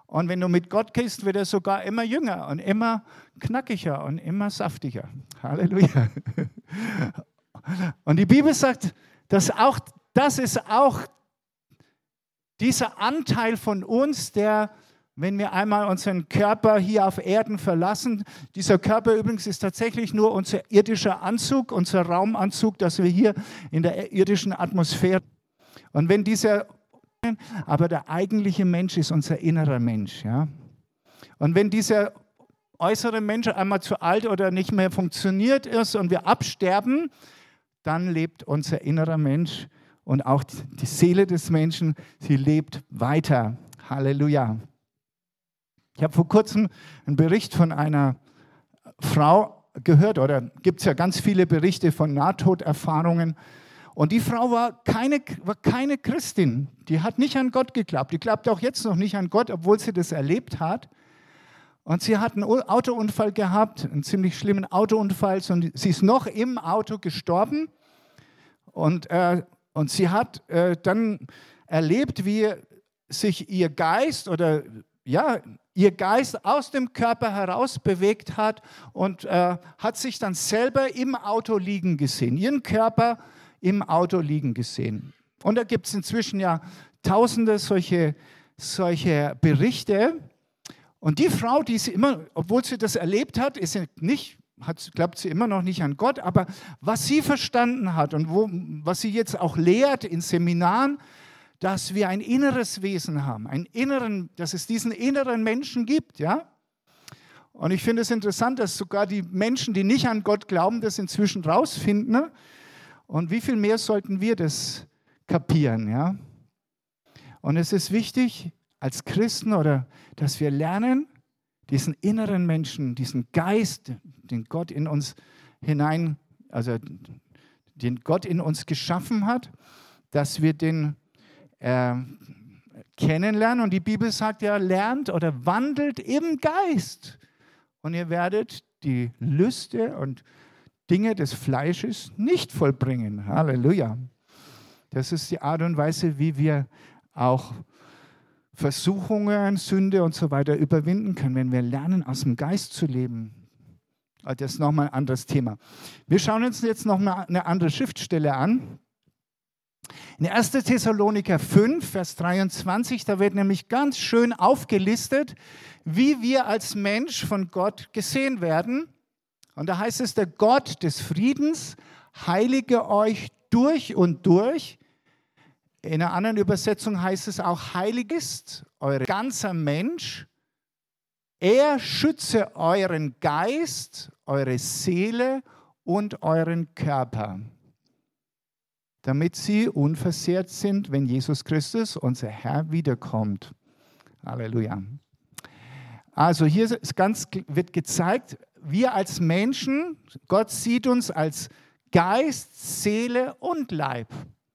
Und wenn du mit Gott gehst, wird er sogar immer jünger und immer knackiger und immer saftiger. Halleluja. Und die Bibel sagt, das ist auch dieser Anteil von uns, der, wenn wir einmal unseren Körper hier auf Erden verlassen, dieser Körper übrigens ist tatsächlich nur unser irdischer Anzug, unser Raumanzug, dass wir hier in der irdischen Atmosphäre. Und wenn aber der eigentliche Mensch ist unser innerer Mensch. Ja? Und wenn dieser äußere Mensch einmal zu alt oder nicht mehr funktioniert ist und wir absterben, dann lebt unser innerer Mensch und auch die Seele des Menschen, sie lebt weiter. Halleluja. Ich habe vor kurzem einen Bericht von einer Frau gehört, oder gibt es ja ganz viele Berichte von Nahtoderfahrungen. Und die Frau war keine Christin, die hat nicht an Gott geglaubt, die glaubt auch jetzt noch nicht an Gott, obwohl sie das erlebt hat. Und sie hat einen Autounfall gehabt, einen ziemlich schlimmen Autounfall, und sie ist noch im Auto gestorben. Und sie hat dann erlebt, wie sich ihr Geist aus dem Körper heraus bewegt hat und hat sich dann selber im Auto liegen gesehen, ihren Körper im Auto liegen gesehen. Und da gibt es inzwischen ja tausende solche Berichte. Und die Frau, die sie immer, obwohl sie das erlebt hat, glaubt sie immer noch nicht an Gott, aber was sie verstanden hat und was sie jetzt auch lehrt in Seminaren, dass wir ein inneres Wesen haben, dass es diesen inneren Menschen gibt, ja. Und ich finde es interessant, dass sogar die Menschen, die nicht an Gott glauben, das inzwischen rausfinden. Ne? Und wie viel mehr sollten wir das kapieren, ja? Und es ist wichtig als Christen, dass wir lernen, diesen inneren Menschen, diesen Geist, den Gott in uns den Gott in uns geschaffen hat, dass wir den kennenlernen. Und die Bibel sagt ja, lernt oder wandelt im Geist. Und ihr werdet die Lüste und Dinge des Fleisches nicht vollbringen. Halleluja. Das ist die Art und Weise, wie wir auch Versuchungen, Sünde und so weiter überwinden können, wenn wir lernen, aus dem Geist zu leben. Das ist nochmal ein anderes Thema. Wir schauen uns jetzt noch eine andere Schriftstelle an. In 1. Thessaloniker 5, Vers 23, da wird nämlich ganz schön aufgelistet, wie wir als Mensch von Gott gesehen werden. Und da heißt es, der Gott des Friedens heilige euch durch und durch. In einer anderen Übersetzung heißt es auch, heilig ist euer ganzer Mensch. Er schütze euren Geist, eure Seele und euren Körper, damit sie unversehrt sind, wenn Jesus Christus, unser Herr, wiederkommt. Halleluja. Also hier wird gezeigt, wir als Menschen, Gott sieht uns als Geist, Seele und Leib.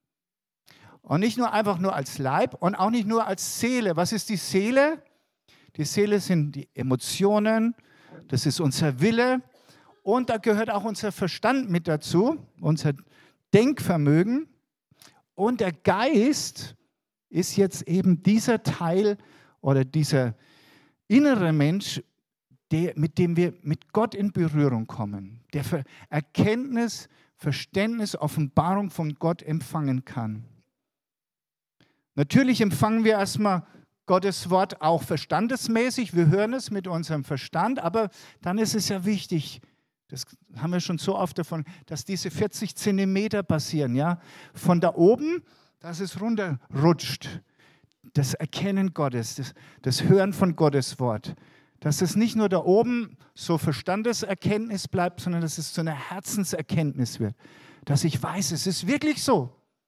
Und nicht nur einfach nur als Leib und auch nicht nur als Seele. Was ist die Seele? Die Seele sind die Emotionen, das ist unser Wille und da gehört auch unser Verstand mit dazu, unser Denkvermögen. Und der Geist ist jetzt eben dieser Teil oder dieser innere Mensch, mit dem wir mit Gott in Berührung kommen, der Erkenntnis, Verständnis, Offenbarung von Gott empfangen kann. Natürlich empfangen wir erstmal Gottes Wort auch verstandesmäßig, wir hören es mit unserem Verstand, aber dann ist es ja wichtig, das haben wir schon so oft davon, dass diese 40 Zentimeter passieren, ja, von da oben, dass es runterrutscht, das Erkennen Gottes, das Hören von Gottes Wort, dass es nicht nur da oben so Verstandeserkenntnis bleibt, sondern dass es zu einer Herzenserkenntnis wird, dass ich weiß, es ist wirklich so.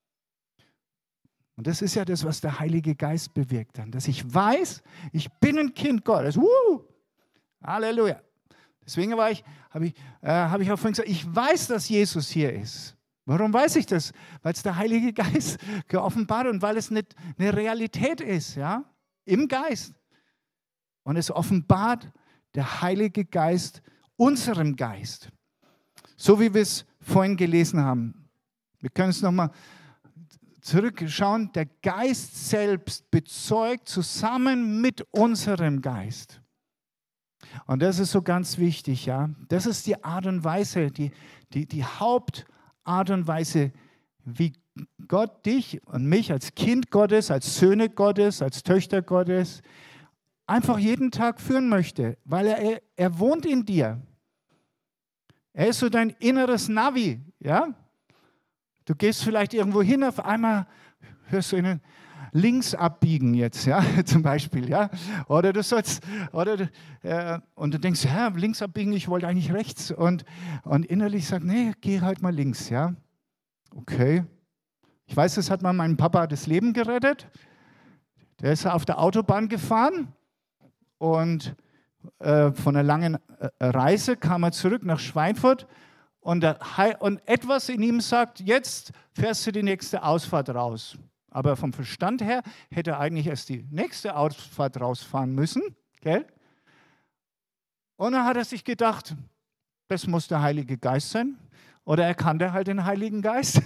Und das ist ja das, was der Heilige Geist bewirkt dann, dass ich weiß, ich bin ein Kind Gottes. Halleluja. Deswegen habe ich auch vorhin gesagt, ich weiß, dass Jesus hier ist. Warum weiß ich das? Weil es der Heilige Geist geoffenbart und weil es eine Realität ist, ja, im Geist. Und es offenbart der Heilige Geist unserem Geist. So wie wir es vorhin gelesen haben. Wir können es nochmal zurückschauen, der Geist selbst bezeugt zusammen mit unserem Geist. Und das ist so ganz wichtig, ja. Das ist die Art und Weise, die Hauptart und Weise, wie Gott dich und mich als Kind Gottes, als Söhne Gottes, als Töchter Gottes einfach jeden Tag führen möchte, weil er wohnt in dir. Er ist so dein inneres Navi, ja. Du gehst vielleicht irgendwo hin, auf einmal hörst du ihn links abbiegen jetzt, ja, zum Beispiel, ja. Oder du sollst, und du denkst, ja, links abbiegen, ich wollte eigentlich rechts. Und innerlich sagt, nee, geh halt mal links, ja. Okay. Ich weiß, das hat mal meinem Papa das Leben gerettet. Der ist auf der Autobahn gefahren und von einer langen Reise kam er zurück nach Schweinfurt und etwas in ihm sagt, jetzt fährst du die nächste Ausfahrt raus. Aber vom Verstand her hätte er eigentlich erst die nächste Ausfahrt rausfahren müssen. Gell? Und dann hat er sich gedacht, das muss der Heilige Geist sein. Oder er kannte halt den Heiligen Geist.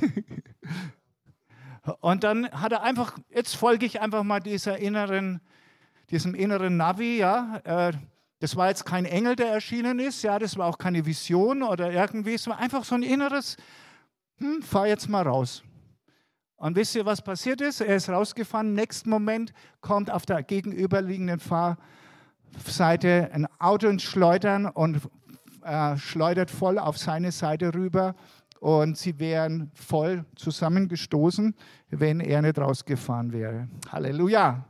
Und dann hat er einfach, jetzt folge ich einfach mal diesem inneren Navi, ja. Das war jetzt kein Engel, der erschienen ist, ja, das war auch keine Vision oder irgendwie, es war einfach so ein inneres, fahr jetzt mal raus. Und wisst ihr, was passiert ist? Er ist rausgefahren, im nächsten Moment kommt auf der gegenüberliegenden Fahrseite ein Auto ins Schleudern und schleudert voll auf seine Seite rüber und sie wären voll zusammengestoßen, wenn er nicht rausgefahren wäre. Halleluja!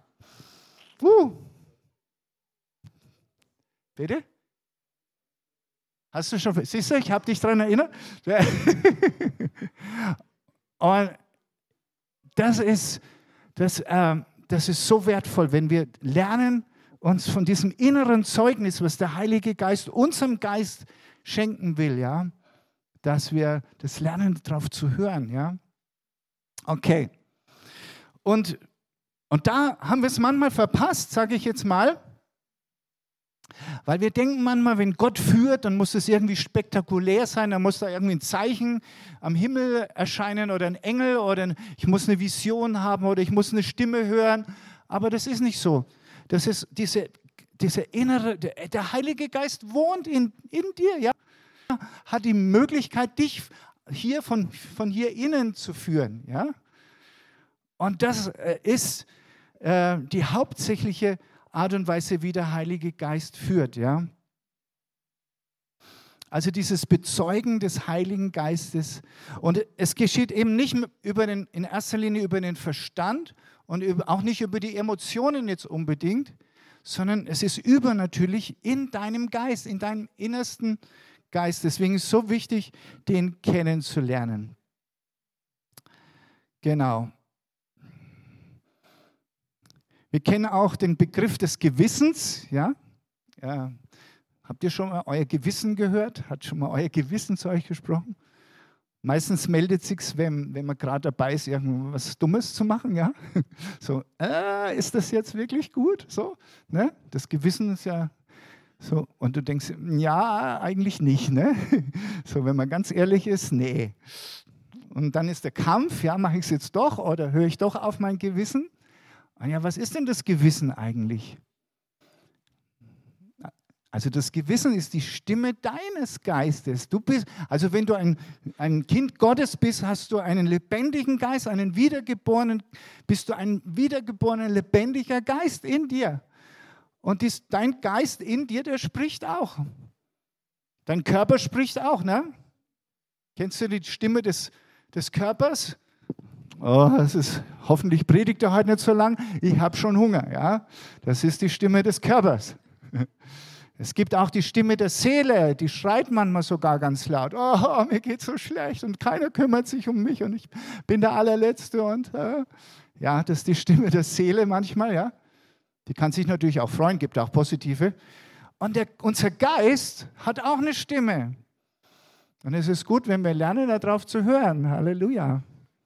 Bitte? Hast du schon, siehst du, ich habe dich daran erinnert. Und das ist so wertvoll, wenn wir lernen, uns von diesem inneren Zeugnis, was der Heilige Geist unserem Geist schenken will, ja, dass wir das lernen, darauf zu hören, ja. Okay. Und da haben wir es manchmal verpasst, sage ich jetzt mal, weil wir denken manchmal, wenn Gott führt, dann muss es irgendwie spektakulär sein, dann muss da irgendwie ein Zeichen am Himmel erscheinen oder ein Engel oder ich muss eine Vision haben oder ich muss eine Stimme hören. Aber das ist nicht so. Das ist diese innere, der Heilige Geist wohnt in dir, ja, hat die Möglichkeit, dich hier von hier innen zu führen, ja. Und das ist die hauptsächliche Art und Weise, wie der Heilige Geist führt, ja. Also dieses Bezeugen des Heiligen Geistes. Und es geschieht eben nicht in erster Linie über den Verstand und auch nicht über die Emotionen jetzt unbedingt, sondern es ist übernatürlich in deinem Geist, in deinem innersten Geist. Deswegen ist es so wichtig, den kennenzulernen. Genau. Wir kennen auch den Begriff des Gewissens. Ja? Habt ihr schon mal euer Gewissen gehört? Hat schon mal euer Gewissen zu euch gesprochen? Meistens meldet sich, wenn man gerade dabei ist, irgendwas Dummes zu machen. Ja? So, ist das jetzt wirklich gut? So, ne? Das Gewissen ist ja so. Und du denkst, ja, eigentlich nicht. Ne? So, wenn man ganz ehrlich ist, nee. Und dann ist der Kampf, ja, mache ich es jetzt doch oder höre ich doch auf mein Gewissen? Ja, was ist denn das Gewissen eigentlich? Also das Gewissen ist die Stimme deines Geistes. Also wenn du ein Kind Gottes bist, hast du einen lebendigen Geist, bist du ein wiedergeborener, lebendiger Geist in dir. Und dein Geist in dir, der spricht auch. Dein Körper spricht auch, ne? Kennst du die Stimme des Körpers? Oh, hoffentlich predigt er heute nicht so lang. Ich habe schon Hunger, ja. Das ist die Stimme des Körpers. Es gibt auch die Stimme der Seele, die schreit manchmal sogar ganz laut. Oh, mir geht so schlecht und keiner kümmert sich um mich und ich bin der Allerletzte. Und ja, das ist die Stimme der Seele manchmal, ja. Die kann sich natürlich auch freuen, gibt auch positive. Und unser Geist hat auch eine Stimme. Und es ist gut, wenn wir lernen, darauf zu hören. Halleluja.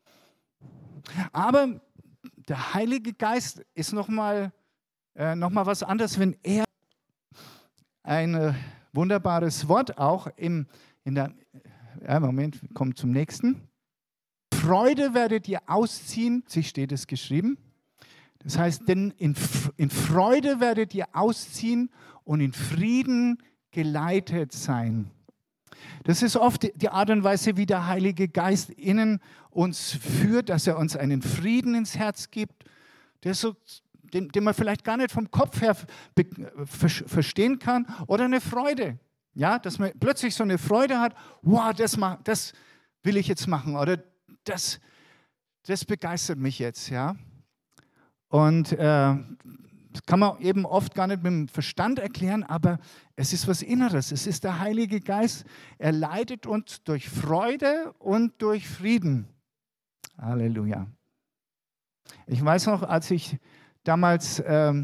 Aber der Heilige Geist ist noch mal was anderes, wenn er ein wunderbares Wort auch Moment, kommt zum nächsten. Freude werdet ihr ausziehen, sich steht es geschrieben. Das heißt, denn in Freude werdet ihr ausziehen und in Frieden geleitet sein. Das ist oft die Art und Weise, wie der Heilige Geist innen uns führt, dass er uns einen Frieden ins Herz gibt, den man vielleicht gar nicht vom Kopf her verstehen kann, oder eine Freude. Ja, dass man plötzlich so eine Freude hat, wow, das will ich jetzt machen, oder das begeistert mich jetzt. Ja? Und das kann man eben oft gar nicht mit dem Verstand erklären, aber es ist was Inneres. Es ist der Heilige Geist. Er leitet uns durch Freude und durch Frieden. Halleluja. Ich weiß noch, als ich damals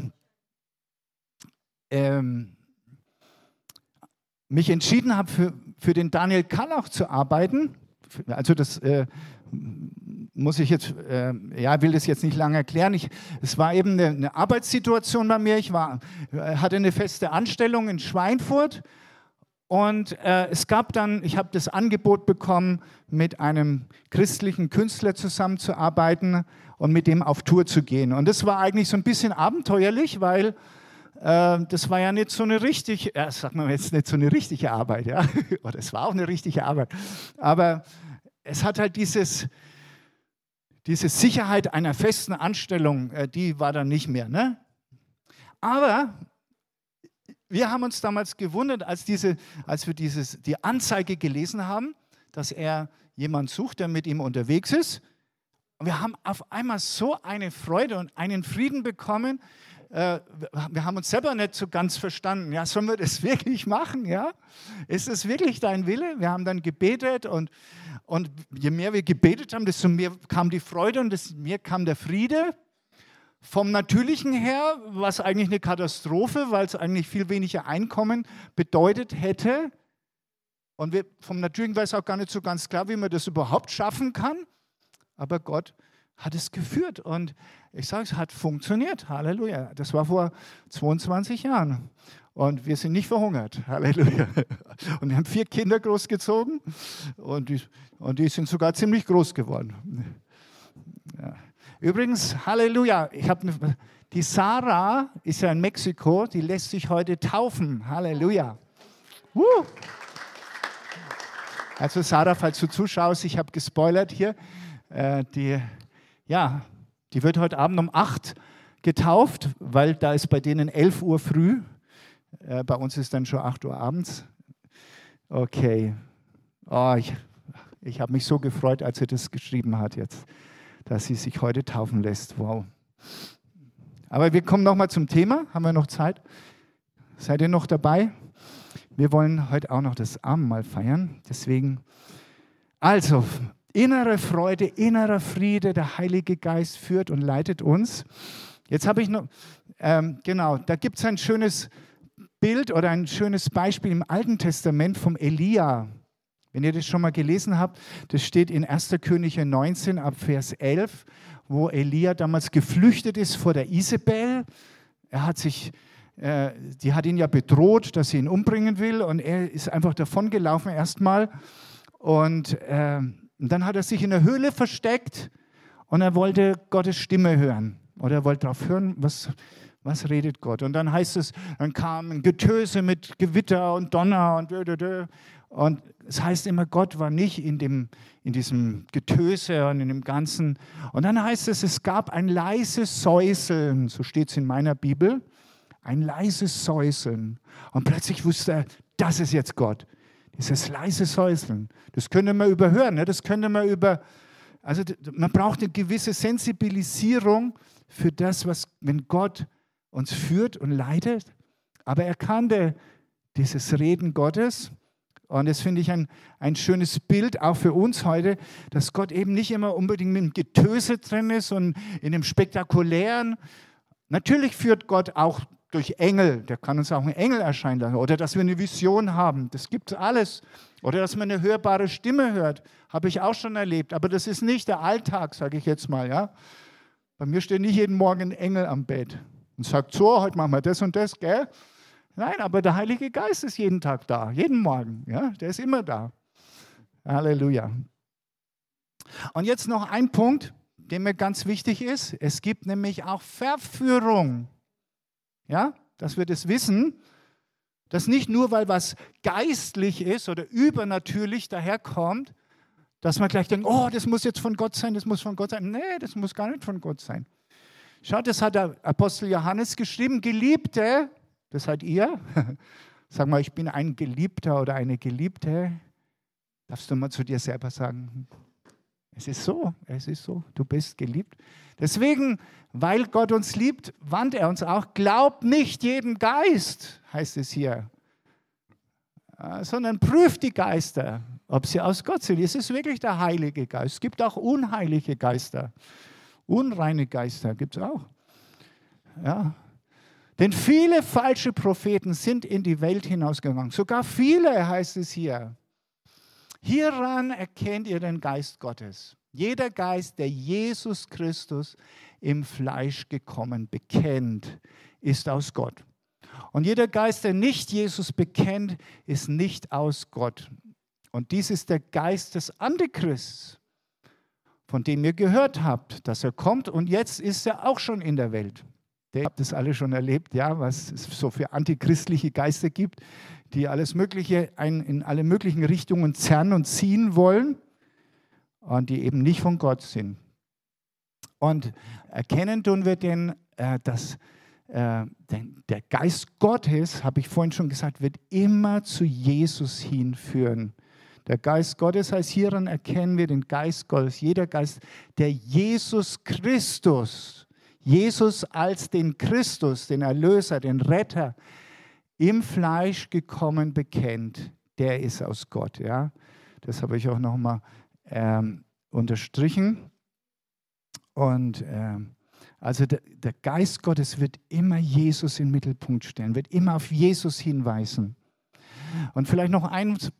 mich entschieden habe, für den Daniel Kallach zu arbeiten, also das muss ich jetzt, will das jetzt nicht lange erklären. Es war eben eine Arbeitssituation bei mir. Ich hatte eine feste Anstellung in Schweinfurt und ich habe das Angebot bekommen, mit einem christlichen Künstler zusammenzuarbeiten und mit dem auf Tour zu gehen. Und das war eigentlich so ein bisschen abenteuerlich, weil das war ja nicht so eine richtige, sagen wir jetzt nicht so eine richtige Arbeit, ja, oder es war auch eine richtige Arbeit, aber es hat halt diese Sicherheit einer festen Anstellung, die war dann nicht mehr. Ne? Aber wir haben uns damals gewundert, als wir die Anzeige gelesen haben, dass er jemanden sucht, der mit ihm unterwegs ist. Und wir haben auf einmal so eine Freude und einen Frieden bekommen. Wir haben uns selber nicht so ganz verstanden. Ja, sollen wir das wirklich machen? Ja? Ist das wirklich dein Wille? Wir haben dann gebetet und je mehr wir gebetet haben, desto mehr kam die Freude und desto mehr kam der Friede. Vom Natürlichen her war es eigentlich eine Katastrophe, weil es eigentlich viel weniger Einkommen bedeutet hätte. Und vom Natürlichen war es auch gar nicht so ganz klar, wie man das überhaupt schaffen kann. Aber Gott hat es geführt und ich sage, es hat funktioniert. Halleluja. Das war vor 22 Jahren und wir sind nicht verhungert. Halleluja. Und wir haben 4 Kinder großgezogen und die sind sogar ziemlich groß geworden. Ja. Übrigens, Halleluja, die Sarah ist ja in Mexiko, die lässt sich heute taufen. Halleluja. Also Sarah, falls du zuschaust, ich habe gespoilert hier, die wird heute Abend um 8 getauft, weil da ist bei denen 11 Uhr früh. Bei uns ist dann schon 8 Uhr abends. Okay. Oh, ich habe mich so gefreut, als sie das geschrieben hat jetzt, dass sie sich heute taufen lässt. Wow. Aber wir kommen nochmal zum Thema. Haben wir noch Zeit? Seid ihr noch dabei? Wir wollen heute auch noch das Abendmahl feiern. Deswegen, also, innere Freude, innerer Friede, der Heilige Geist führt und leitet uns. Jetzt habe ich noch, da gibt es ein schönes Bild oder ein schönes Beispiel im Alten Testament vom Elia. Wenn ihr das schon mal gelesen habt, das steht in 1. Könige 19 ab Vers 11, wo Elia damals geflüchtet ist vor der Isabel. Die hat ihn ja bedroht, dass sie ihn umbringen will und er ist einfach davongelaufen erstmal und dann hat er sich in der Höhle versteckt und er wollte Gottes Stimme hören. Oder er wollte darauf hören, was redet Gott. Und dann heißt es, dann kam ein Getöse mit Gewitter und Donner und es heißt immer, Gott war nicht in diesem Getöse und in dem Ganzen. Und dann heißt es gab ein leises Säuseln, so steht es in meiner Bibel, ein leises Säuseln. Und plötzlich wusste er, das ist jetzt Gott. Dieses leise Säuseln, das könnte man überhören. Ne? Man braucht eine gewisse Sensibilisierung für das, wenn Gott uns führt und leitet. Aber er kannte dieses Reden Gottes. Und das finde ich ein schönes Bild, auch für uns heute, dass Gott eben nicht immer unbedingt mit dem Getöse drin ist und in dem Spektakulären. Natürlich führt Gott auch durch Engel, der kann uns auch ein Engel erscheinen lassen. Oder dass wir eine Vision haben, das gibt es alles. Oder dass man eine hörbare Stimme hört, habe ich auch schon erlebt. Aber das ist nicht der Alltag, sage ich jetzt mal. Ja? Bei mir steht nicht jeden Morgen ein Engel am Bett und sagt, so, heute machen wir das und das, gell? Nein, aber der Heilige Geist ist jeden Tag da, jeden Morgen. Ja? Der ist immer da. Halleluja. Und jetzt noch ein Punkt, der mir ganz wichtig ist. Es gibt nämlich auch Verführung. Ja, dass wir das wissen, dass nicht nur, weil was geistlich ist oder übernatürlich daherkommt, dass man gleich denkt, oh, das muss jetzt von Gott sein, das muss von Gott sein. Nee, das muss gar nicht von Gott sein. Schaut, das hat der Apostel Johannes geschrieben, Geliebte, das seid ihr. Sag mal, ich bin ein Geliebter oder eine Geliebte. Darfst du mal zu dir selber sagen, es ist so, du bist geliebt. Deswegen, weil Gott uns liebt, warnt er uns auch, glaubt nicht jedem Geist, heißt es hier, sondern prüft die Geister, ob sie aus Gott sind. Es ist wirklich der Heilige Geist. Es gibt auch unheilige Geister, unreine Geister gibt es auch. Ja. Denn viele falsche Propheten sind in die Welt hinausgegangen, sogar viele, heißt es hier. Hieran erkennt ihr den Geist Gottes. Jeder Geist, der Jesus Christus im Fleisch gekommen bekennt, ist aus Gott. Und jeder Geist, der nicht Jesus bekennt, ist nicht aus Gott. Und dies ist der Geist des Antichrists, von dem ihr gehört habt, dass er kommt. Und jetzt ist er auch schon in der Welt. Ihr habt das alle schon erlebt, ja, was es so für antichristliche Geister gibt, die alles Mögliche in alle möglichen Richtungen zerren und ziehen wollen und die eben nicht von Gott sind. Und erkennen tun wir dass der Geist Gottes, habe ich vorhin schon gesagt, wird immer zu Jesus hinführen. Der Geist Gottes heißt, hieran erkennen wir den Geist Gottes. Jeder Geist, der Jesus Christus, Jesus als den Christus, den Erlöser, den Retter, im Fleisch gekommen bekennt, der ist aus Gott. Ja? Das habe ich auch nochmal unterstrichen. Und also der Geist Gottes wird immer Jesus in den Mittelpunkt stellen, wird immer auf Jesus hinweisen. Und vielleicht noch eins,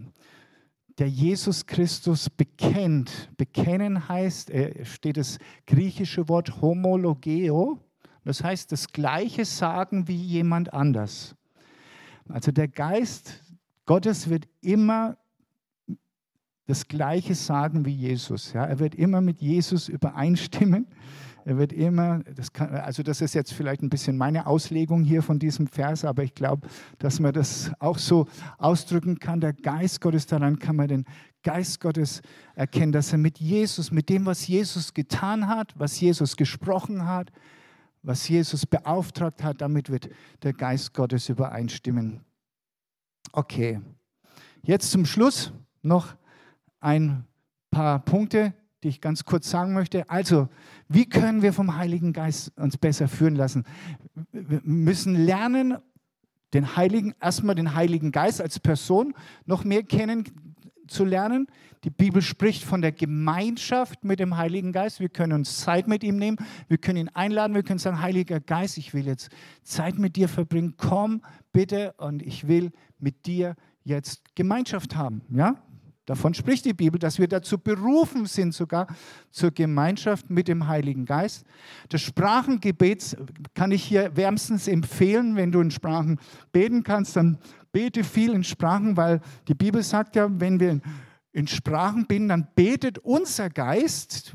der Jesus Christus bekennt. Bekennen heißt, steht das griechische Wort homologeo, das heißt das Gleiche sagen wie jemand anders. Also der Geist Gottes wird immer das Gleiche sagen wie Jesus. Ja? Er wird immer mit Jesus übereinstimmen. Er wird immer, das ist jetzt vielleicht ein bisschen meine Auslegung hier von diesem Vers, aber ich glaube, dass man das auch so ausdrücken kann. Der Geist Gottes, daran kann man den Geist Gottes erkennen, dass er mit Jesus, mit dem, was Jesus getan hat, was Jesus gesprochen hat, was Jesus beauftragt hat, damit wird der Geist Gottes übereinstimmen. Okay, jetzt zum Schluss noch ein paar Punkte, die ich ganz kurz sagen möchte. Also, wie können wir vom Heiligen Geist uns besser führen lassen? Wir müssen lernen, erstmal den Heiligen Geist als Person noch mehr kennenzulernen. Die Bibel spricht von der Gemeinschaft mit dem Heiligen Geist. Wir können uns Zeit mit ihm nehmen. Wir können ihn einladen. Wir können sagen, Heiliger Geist, ich will jetzt Zeit mit dir verbringen. Komm bitte und ich will mit dir jetzt Gemeinschaft haben. Ja? Davon spricht die Bibel, dass wir dazu berufen sind, sogar zur Gemeinschaft mit dem Heiligen Geist. Das Sprachengebet kann ich hier wärmstens empfehlen. Wenn du in Sprachen beten kannst, dann bete viel in Sprachen, weil die Bibel sagt ja, wenn wir in Sprachen beten, dann betet unser Geist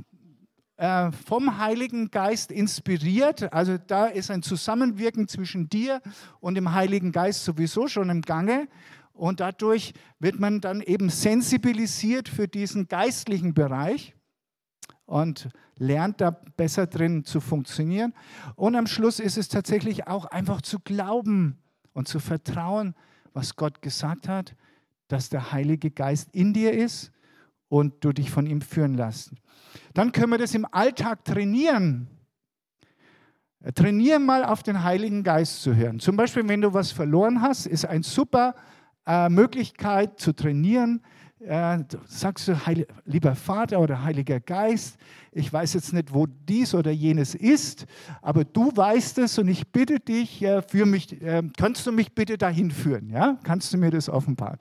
vom Heiligen Geist inspiriert. Also da ist ein Zusammenwirken zwischen dir und dem Heiligen Geist sowieso schon im Gange. Und dadurch wird man dann eben sensibilisiert für diesen geistlichen Bereich und lernt da besser drin zu funktionieren. Und am Schluss ist es tatsächlich auch einfach zu glauben und zu vertrauen, was Gott gesagt hat, dass der Heilige Geist in dir ist und du dich von ihm führen lässt. Dann können wir das im Alltag trainieren. Trainier mal auf den Heiligen Geist zu hören. Zum Beispiel, wenn du was verloren hast, ist ein super Möglichkeit zu trainieren. Sagst du, lieber Vater oder Heiliger Geist, ich weiß jetzt nicht, wo dies oder jenes ist, aber du weißt es und ich bitte dich, für mich, kannst du mich bitte dahin führen? Ja? Kannst du mir das offenbaren?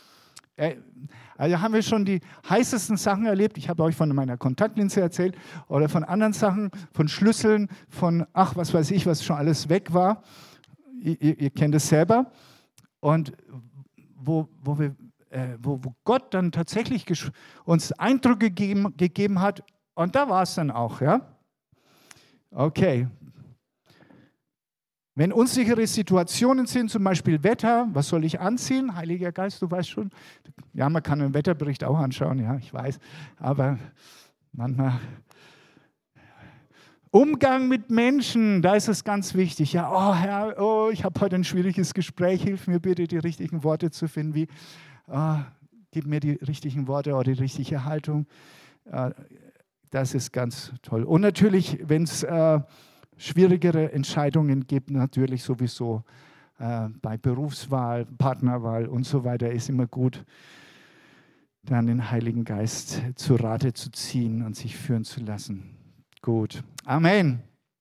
Also haben wir schon die heißesten Sachen erlebt. Ich habe euch von meiner Kontaktlinse erzählt oder von anderen Sachen, von Schlüsseln, von was weiß ich, was schon alles weg war. Ihr kennt es selber. Und wo wir wo Gott dann tatsächlich uns Eindrücke gegeben hat. Und da war es dann auch, ja? Okay. Wenn unsichere Situationen sind, zum Beispiel Wetter, was soll ich anziehen? Heiliger Geist, du weißt schon. Ja, man kann einen Wetterbericht auch anschauen, ja, ich weiß. Aber manchmal Umgang mit Menschen, da ist es ganz wichtig. Ja, oh Herr, oh, ich habe heute ein schwieriges Gespräch, hilf mir bitte, die richtigen Worte zu finden, wie gib mir die richtigen Worte oder die richtige Haltung. Das ist ganz toll. Und natürlich, wenn es schwierigere Entscheidungen gibt, natürlich sowieso bei Berufswahl, Partnerwahl und so weiter, ist immer gut, dann den Heiligen Geist zu Rate zu ziehen und sich führen zu lassen. Gut. Amen.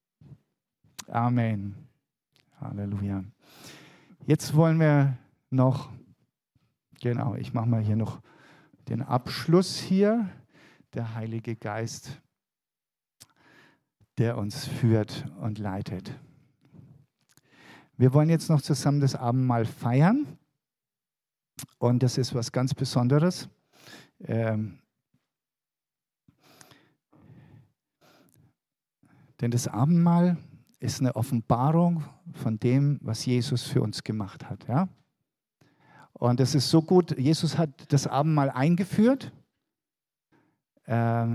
Amen. Halleluja. Jetzt wollen wir noch, genau, ich mache mal hier noch den Abschluss hier, der Heilige Geist, der uns führt und leitet. Wir wollen jetzt noch zusammen das Abendmahl feiern und das ist was ganz Besonderes. Denn das Abendmahl ist eine Offenbarung von dem, was Jesus für uns gemacht hat. Ja? Und das ist so gut, Jesus hat das Abendmahl eingeführt, dass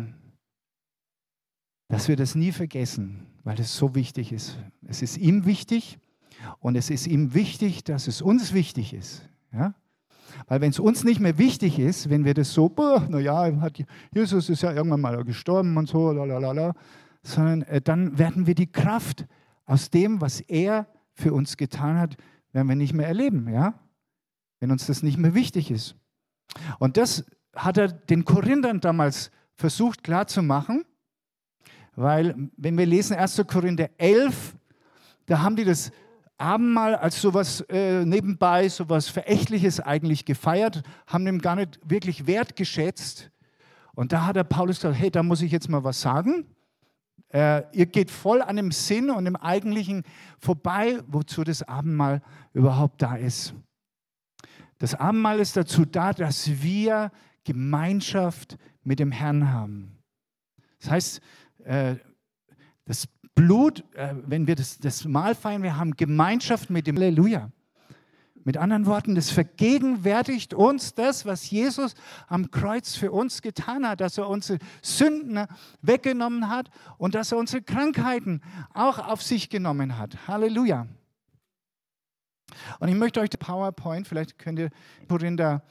wir das nie vergessen, weil es so wichtig ist. Es ist ihm wichtig und es ist ihm wichtig, dass es uns wichtig ist. Ja? Weil wenn es uns nicht mehr wichtig ist, wenn wir das so, naja, Jesus ist ja irgendwann mal gestorben und so, lalalala, sondern dann werden wir die Kraft aus dem, was er für uns getan hat, werden wir nicht mehr erleben, ja? Wenn uns das nicht mehr wichtig ist. Und das hat er den Korinthern damals versucht klarzumachen, weil, wenn wir lesen 1. Korinther 11, da haben die das Abendmahl als sowas nebenbei, sowas Verächtliches eigentlich gefeiert, haben dem gar nicht wirklich wertgeschätzt. Und da hat der Paulus gesagt, hey, da muss ich jetzt mal was sagen. Ihr geht voll an dem Sinn und dem Eigentlichen vorbei, wozu das Abendmahl überhaupt da ist. Das Abendmahl ist dazu da, dass wir Gemeinschaft mit dem Herrn haben. Das heißt, das Blut, wenn wir das Mahl feiern, wir haben Gemeinschaft mit dem Halleluja. Mit anderen Worten, das vergegenwärtigt uns das, was Jesus am Kreuz für uns getan hat, dass er unsere Sünden weggenommen hat und dass er unsere Krankheiten auch auf sich genommen hat. Halleluja. Und ich möchte euch die PowerPoint, vielleicht könnt ihr Korinther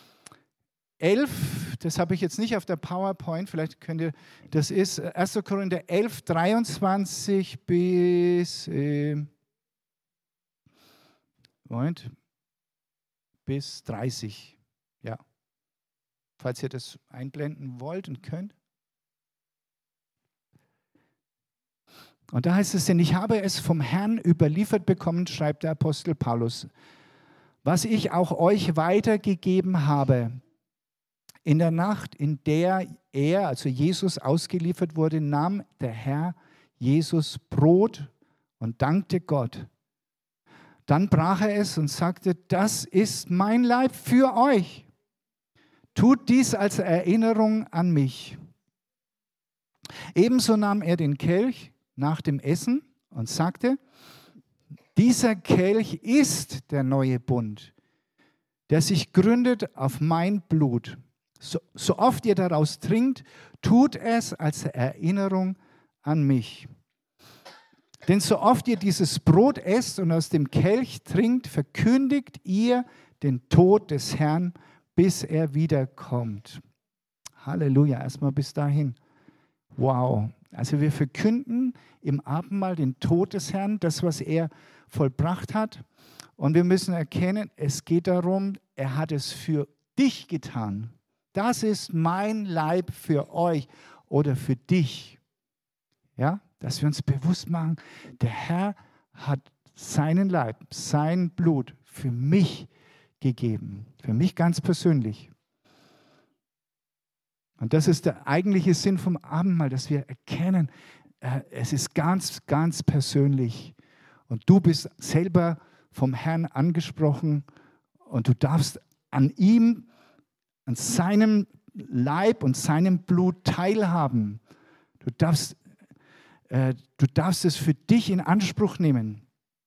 11, das habe ich jetzt nicht auf der PowerPoint, vielleicht könnt ihr, das ist 1. Korinther 11, 23 bis, bis 30, ja, falls ihr das einblenden wollt und könnt. Und da heißt es, denn ich habe es vom Herrn überliefert bekommen, schreibt der Apostel Paulus, was ich auch euch weitergegeben habe. In der Nacht, in der er, also Jesus, ausgeliefert wurde, nahm der Herr Jesus Brot und dankte Gott. Dann brach er es und sagte, das ist mein Leib für euch. Tut dies als Erinnerung an mich. Ebenso nahm er den Kelch nach dem Essen und sagte, dieser Kelch ist der neue Bund, der sich gründet auf mein Blut. So oft ihr daraus trinkt, tut es als Erinnerung an mich. Denn so oft ihr dieses Brot esst und aus dem Kelch trinkt, verkündigt ihr den Tod des Herrn, bis er wiederkommt. Halleluja, erstmal bis dahin. Wow, also wir verkünden im Abendmahl den Tod des Herrn, das, was er vollbracht hat. Und wir müssen erkennen, es geht darum, er hat es für dich getan. Das ist mein Leib für euch oder für dich. Ja, dass wir uns bewusst machen, der Herr hat seinen Leib, sein Blut für mich gegeben. Für mich ganz persönlich. Und das ist der eigentliche Sinn vom Abendmahl, dass wir erkennen, es ist ganz, ganz persönlich. Und du bist selber vom Herrn angesprochen und du darfst an ihm an seinem Leib und seinem Blut teilhaben. Du darfst es für dich in Anspruch nehmen.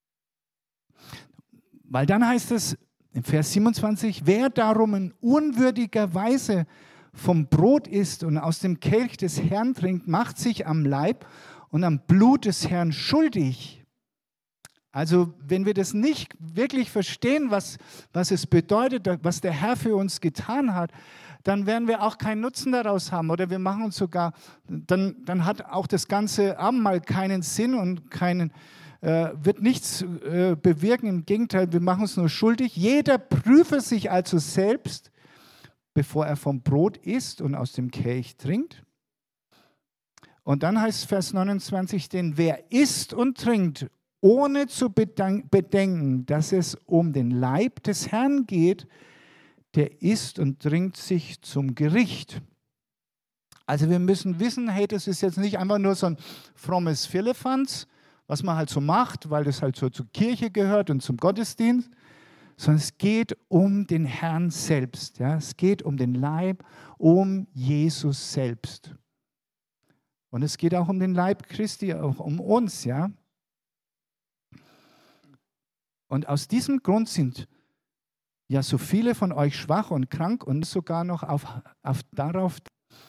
Weil dann heißt es im Vers 27, wer darum in unwürdiger Weise vom Brot isst und aus dem Kelch des Herrn trinkt, macht sich am Leib und am Blut des Herrn schuldig. Also wenn wir das nicht wirklich verstehen, was es bedeutet, was der Herr für uns getan hat, dann werden wir auch keinen Nutzen daraus haben. Oder wir machen uns sogar, dann hat auch das ganze Abendmahl keinen Sinn und wird nichts bewirken. Im Gegenteil, wir machen uns nur schuldig. Jeder prüfe sich also selbst, bevor er vom Brot isst und aus dem Kelch trinkt. Und dann heißt Vers 29, denn wer isst und trinkt, ohne zu bedenken, dass es um den Leib des Herrn geht, der isst und trinkt sich zum Gericht. Also wir müssen wissen, hey, das ist jetzt nicht einfach nur so ein frommes Firlefanz, was man halt so macht, weil das halt so zur Kirche gehört und zum Gottesdienst, sondern es geht um den Herrn selbst. Ja? Es geht um den Leib, um Jesus selbst. Und es geht auch um den Leib Christi, auch um uns. Ja? Und aus diesem Grund sind ja so viele von euch schwach und krank und sogar noch darauf.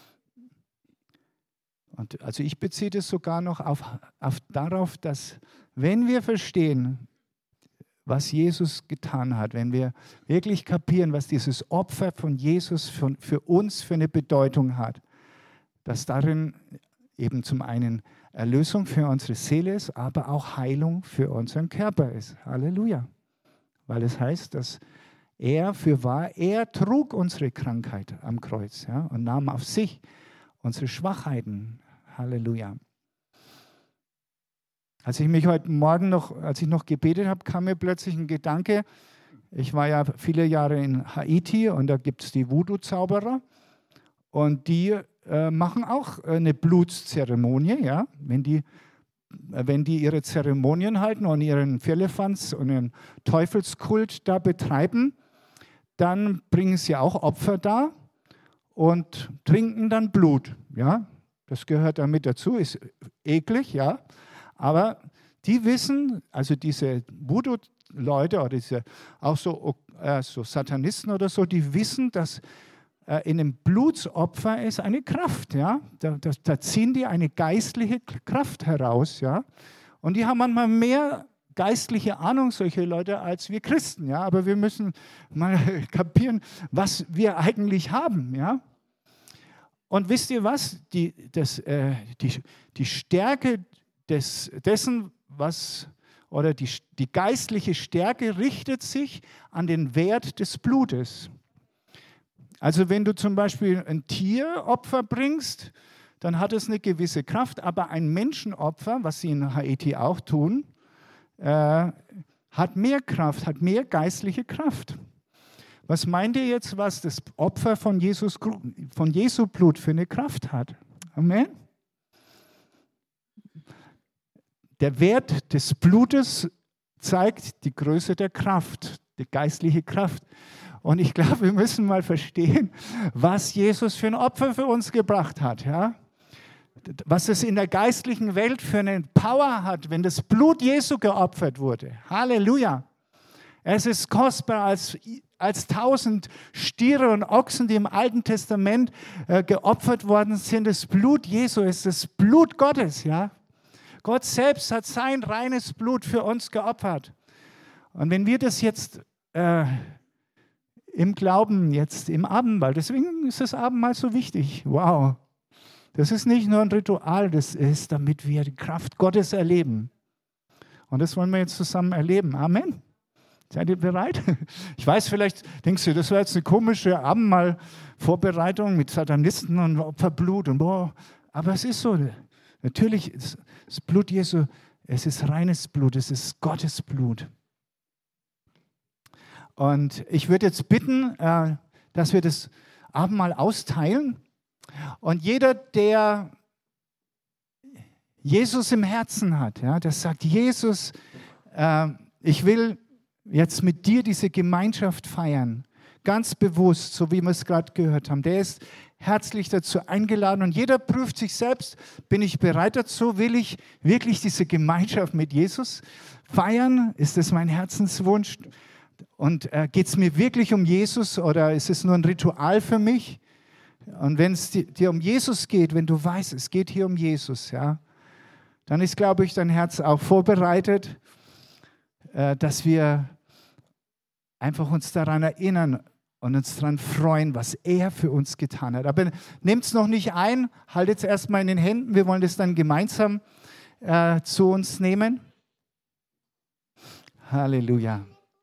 Und also ich beziehe das sogar noch darauf, dass wenn wir verstehen, was Jesus getan hat, wenn wir wirklich kapieren, was dieses Opfer von Jesus für uns für eine Bedeutung hat, dass darin eben zum einen Erlösung für unsere Seele ist, aber auch Heilung für unseren Körper ist. Halleluja. Weil es heißt, dass er trug unsere Krankheit am Kreuz, ja, und nahm auf sich unsere Schwachheiten. Halleluja. Als ich mich heute Morgen als ich noch gebetet habe, kam mir plötzlich ein Gedanke. Ich war ja viele Jahre in Haiti und da gibt es die Voodoo-Zauberer und die machen auch eine Blutszeremonie, ja, wenn die ihre Zeremonien halten und ihren Firlefanz und ihren Teufelskult da betreiben, dann bringen sie auch Opfer dar und trinken dann Blut, ja. Das gehört damit dazu, ist eklig, ja. Aber die wissen, also diese Voodoo-Leute oder auch so Satanisten oder so, die wissen, dass in einem Blutsopfer ist eine Kraft, ja. Da ziehen die eine geistliche Kraft heraus, ja. Und die haben manchmal mehr geistliche Ahnung, solche Leute, als wir Christen, ja. Aber wir müssen mal kapieren, was wir eigentlich haben, ja. Und wisst ihr was? Die Stärke dessen, oder die geistliche Stärke richtet sich an den Wert des Blutes. Also wenn du zum Beispiel ein Tieropfer bringst, dann hat es eine gewisse Kraft, aber ein Menschenopfer, was sie in Haiti auch tun, hat mehr Kraft, hat mehr geistliche Kraft. Was meint ihr jetzt, was das Opfer von Jesu Blut für eine Kraft hat? Amen. Der Wert des Blutes zeigt die Größe der Kraft, die geistliche Kraft. Und ich glaube, wir müssen mal verstehen, was Jesus für ein Opfer für uns gebracht hat. Ja? Was es in der geistlichen Welt für eine Power hat, wenn das Blut Jesu geopfert wurde. Halleluja. Es ist kostbarer als 1000 Stiere und Ochsen, die im Alten Testament geopfert worden sind. Das Blut Jesu ist das Blut Gottes. Ja? Gott selbst hat sein reines Blut für uns geopfert. Und wenn wir das jetzt im Glauben, jetzt im Abendmahl, deswegen ist das Abendmahl so wichtig. Wow. Das ist nicht nur ein Ritual, das ist, damit wir die Kraft Gottes erleben. Und das wollen wir jetzt zusammen erleben. Amen. Seid ihr bereit? Ich weiß, vielleicht denkst du, das war jetzt eine komische Abendmahl-Vorbereitung mit Satanisten und Opferblut und boah. Aber es ist so. Natürlich ist das Blut Jesu, es ist reines Blut, es ist Gottes Blut. Und ich würde jetzt bitten, dass wir das Abendmahl austeilen. Und jeder, der Jesus im Herzen hat, ja, der sagt, Jesus, ich will jetzt mit dir diese Gemeinschaft feiern. ganz bewusst, so wie wir es gerade gehört haben. Der ist herzlich dazu eingeladen und jeder prüft sich selbst, bin ich bereit dazu, will ich wirklich diese Gemeinschaft mit Jesus feiern? Ist das mein Herzenswunsch? Und geht es mir wirklich um Jesus oder ist es nur ein Ritual für mich? Und wenn es dir um Jesus geht, wenn du weißt, es geht hier um Jesus, ja, dann ist, glaube ich, dein Herz auch vorbereitet, dass wir einfach uns daran erinnern und uns daran freuen, was er für uns getan hat. Aber nehmt es noch nicht ein, haltet es erstmal in den Händen. Wir wollen das dann gemeinsam zu uns nehmen. Halleluja.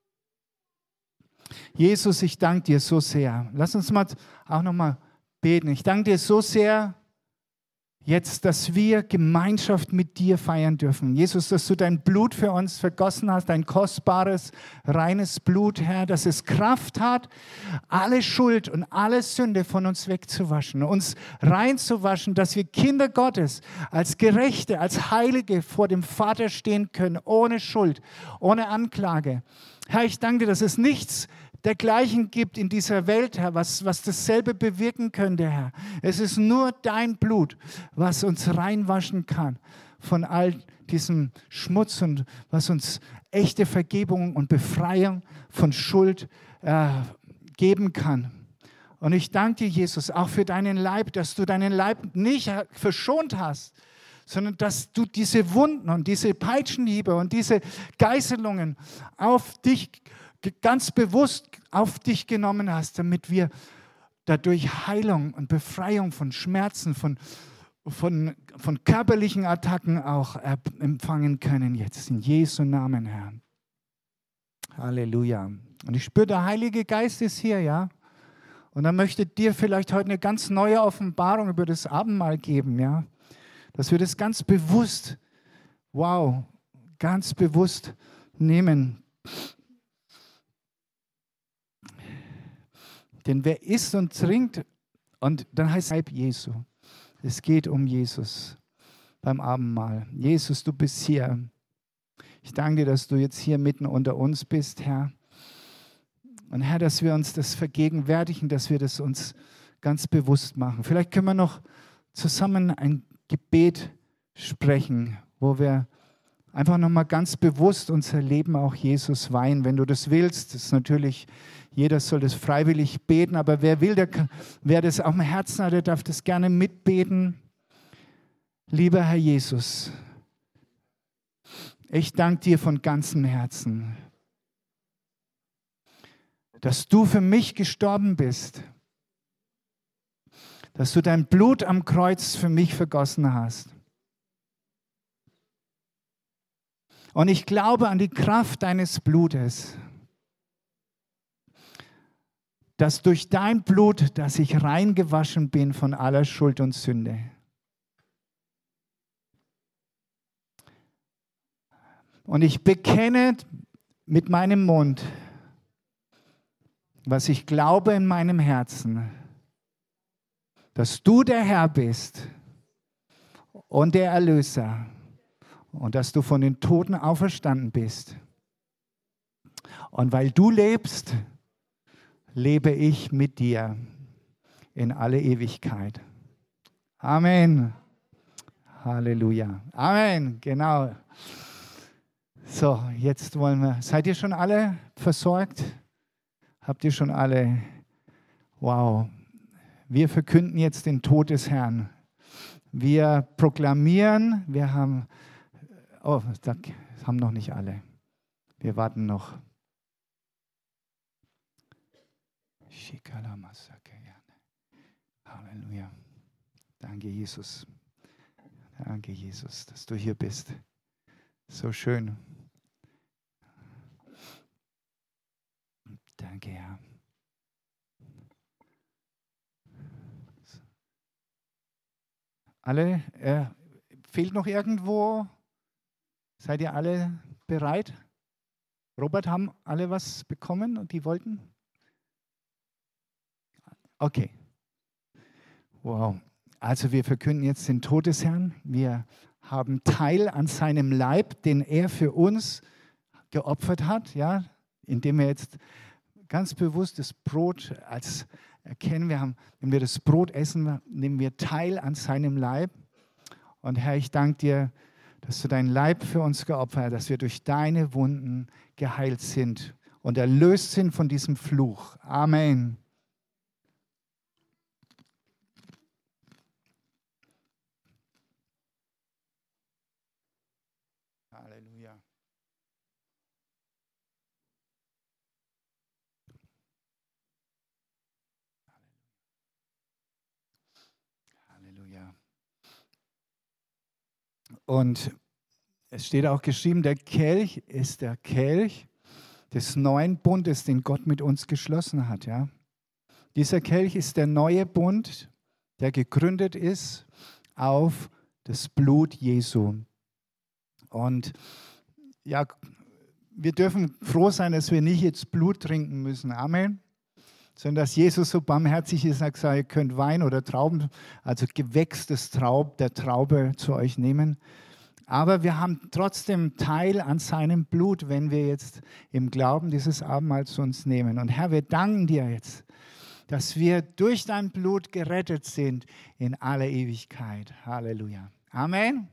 Jesus, ich danke dir so sehr. Lass uns mal auch nochmal beten. Ich danke dir so sehr jetzt, dass wir Gemeinschaft mit dir feiern dürfen. Jesus, dass du dein Blut für uns vergossen hast, dein kostbares, reines Blut, Herr, dass es Kraft hat, alle Schuld und alle Sünde von uns wegzuwaschen, uns reinzuwaschen, dass wir Kinder Gottes als Gerechte, als Heilige vor dem Vater stehen können, ohne Schuld, ohne Anklage. Herr, ich danke dir, dass es nichts dergleichen gibt in dieser Welt, Herr, was dasselbe bewirken könnte, Herr. Es ist nur dein Blut, was uns reinwaschen kann von all diesem Schmutz und was uns echte Vergebung und Befreiung von Schuld geben kann. Und ich danke dir, Jesus, auch für deinen Leib, dass du deinen Leib nicht verschont hast, sondern dass du diese Wunden und diese Peitschenhiebe und diese Geißelungen auf dich ganz bewusst auf dich genommen hast, damit wir dadurch Heilung und Befreiung von Schmerzen, von körperlichen Attacken auch empfangen können jetzt. In Jesu Namen, Herr. Halleluja. Und ich spüre, der Heilige Geist ist hier, ja. Und er möchte dir vielleicht heute eine ganz neue Offenbarung über das Abendmahl geben, ja. Dass wir das ganz bewusst, ganz bewusst nehmen. Denn wer isst und trinkt, und dann heißt es Leib Jesu. Es geht um Jesus beim Abendmahl. Jesus, du bist hier. Ich danke dir, dass du jetzt hier mitten unter uns bist, Herr. Und Herr, dass wir uns das vergegenwärtigen, dass wir das uns ganz bewusst machen. Vielleicht können wir noch zusammen ein Gebet sprechen, wo wir einfach nochmal ganz bewusst unser Leben auch Jesus weihen. Wenn du das willst, das ist natürlich, jeder soll das freiwillig beten, aber wer will, wer das auf dem Herzen hat, der darf das gerne mitbeten. Lieber Herr Jesus, ich danke dir von ganzem Herzen, dass du für mich gestorben bist, dass du dein Blut am Kreuz für mich vergossen hast. Und ich glaube an die Kraft deines Blutes, dass durch dein Blut, dass ich reingewaschen bin von aller Schuld und Sünde. Und ich bekenne mit meinem Mund, was ich glaube in meinem Herzen, dass du der Herr bist und der Erlöser. Und dass du von den Toten auferstanden bist. Und weil du lebst, lebe ich mit dir in alle Ewigkeit. Amen. Halleluja. Amen. Genau. So, jetzt wollen wir. Seid ihr schon alle versorgt? Habt ihr schon alle? Wow. Wir verkünden jetzt den Tod des Herrn. Wir proklamieren, wir haben. Oh, das haben noch nicht alle. Wir warten noch. Halleluja. Danke, Jesus. Danke, Jesus, dass du hier bist. So schön. Danke, Herr. Alle? Fehlt noch irgendwo? Seid ihr alle bereit? Robert, haben alle was bekommen und die wollten? Okay. Wow. Also wir verkünden jetzt den Tod des Herrn. Wir haben Teil an seinem Leib, den er für uns geopfert hat, ja, indem er jetzt ganz bewusst das Brot als erkennen. Wenn wir das Brot essen, nehmen wir teil an seinem Leib. Und Herr, ich danke dir, dass du deinen Leib für uns geopfert hast, dass wir durch deine Wunden geheilt sind und erlöst sind von diesem Fluch. Amen. Halleluja. Halleluja. Und es steht auch geschrieben, der Kelch ist der Kelch des neuen Bundes, den Gott mit uns geschlossen hat. Ja? Dieser Kelch ist der neue Bund, der gegründet ist auf das Blut Jesu. Und ja, wir dürfen froh sein, dass wir nicht jetzt Blut trinken müssen. Amen. Sondern dass Jesus so barmherzig ist und sagt, ihr könnt Wein oder Trauben, also Gewächs der Traube zu euch nehmen. Aber wir haben trotzdem Teil an seinem Blut, wenn wir jetzt im Glauben dieses Abendmahl zu uns nehmen. Und Herr, wir danken dir jetzt, dass wir durch dein Blut gerettet sind in aller Ewigkeit. Halleluja. Amen.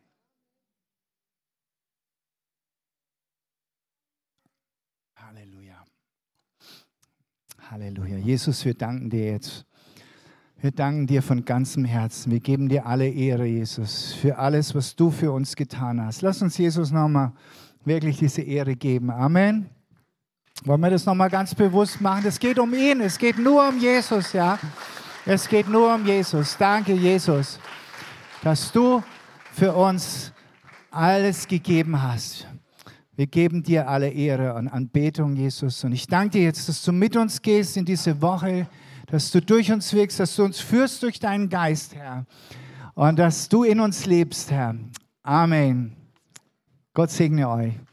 Halleluja. Halleluja. Jesus, wir danken dir jetzt. Wir danken dir von ganzem Herzen. Wir geben dir alle Ehre, Jesus, für alles, was du für uns getan hast. Lass uns Jesus nochmal wirklich diese Ehre geben. Amen. Wollen wir das nochmal ganz bewusst machen? Es geht um ihn, es geht nur um Jesus, ja. Es geht nur um Jesus. Danke, Jesus, dass du für uns alles gegeben hast. Wir geben dir alle Ehre und Anbetung, Jesus. Und ich danke dir jetzt, dass du mit uns gehst in diese Woche, dass du durch uns wirkst, dass du uns führst durch deinen Geist, Herr. Und dass du in uns lebst, Herr. Amen. Gott segne euch.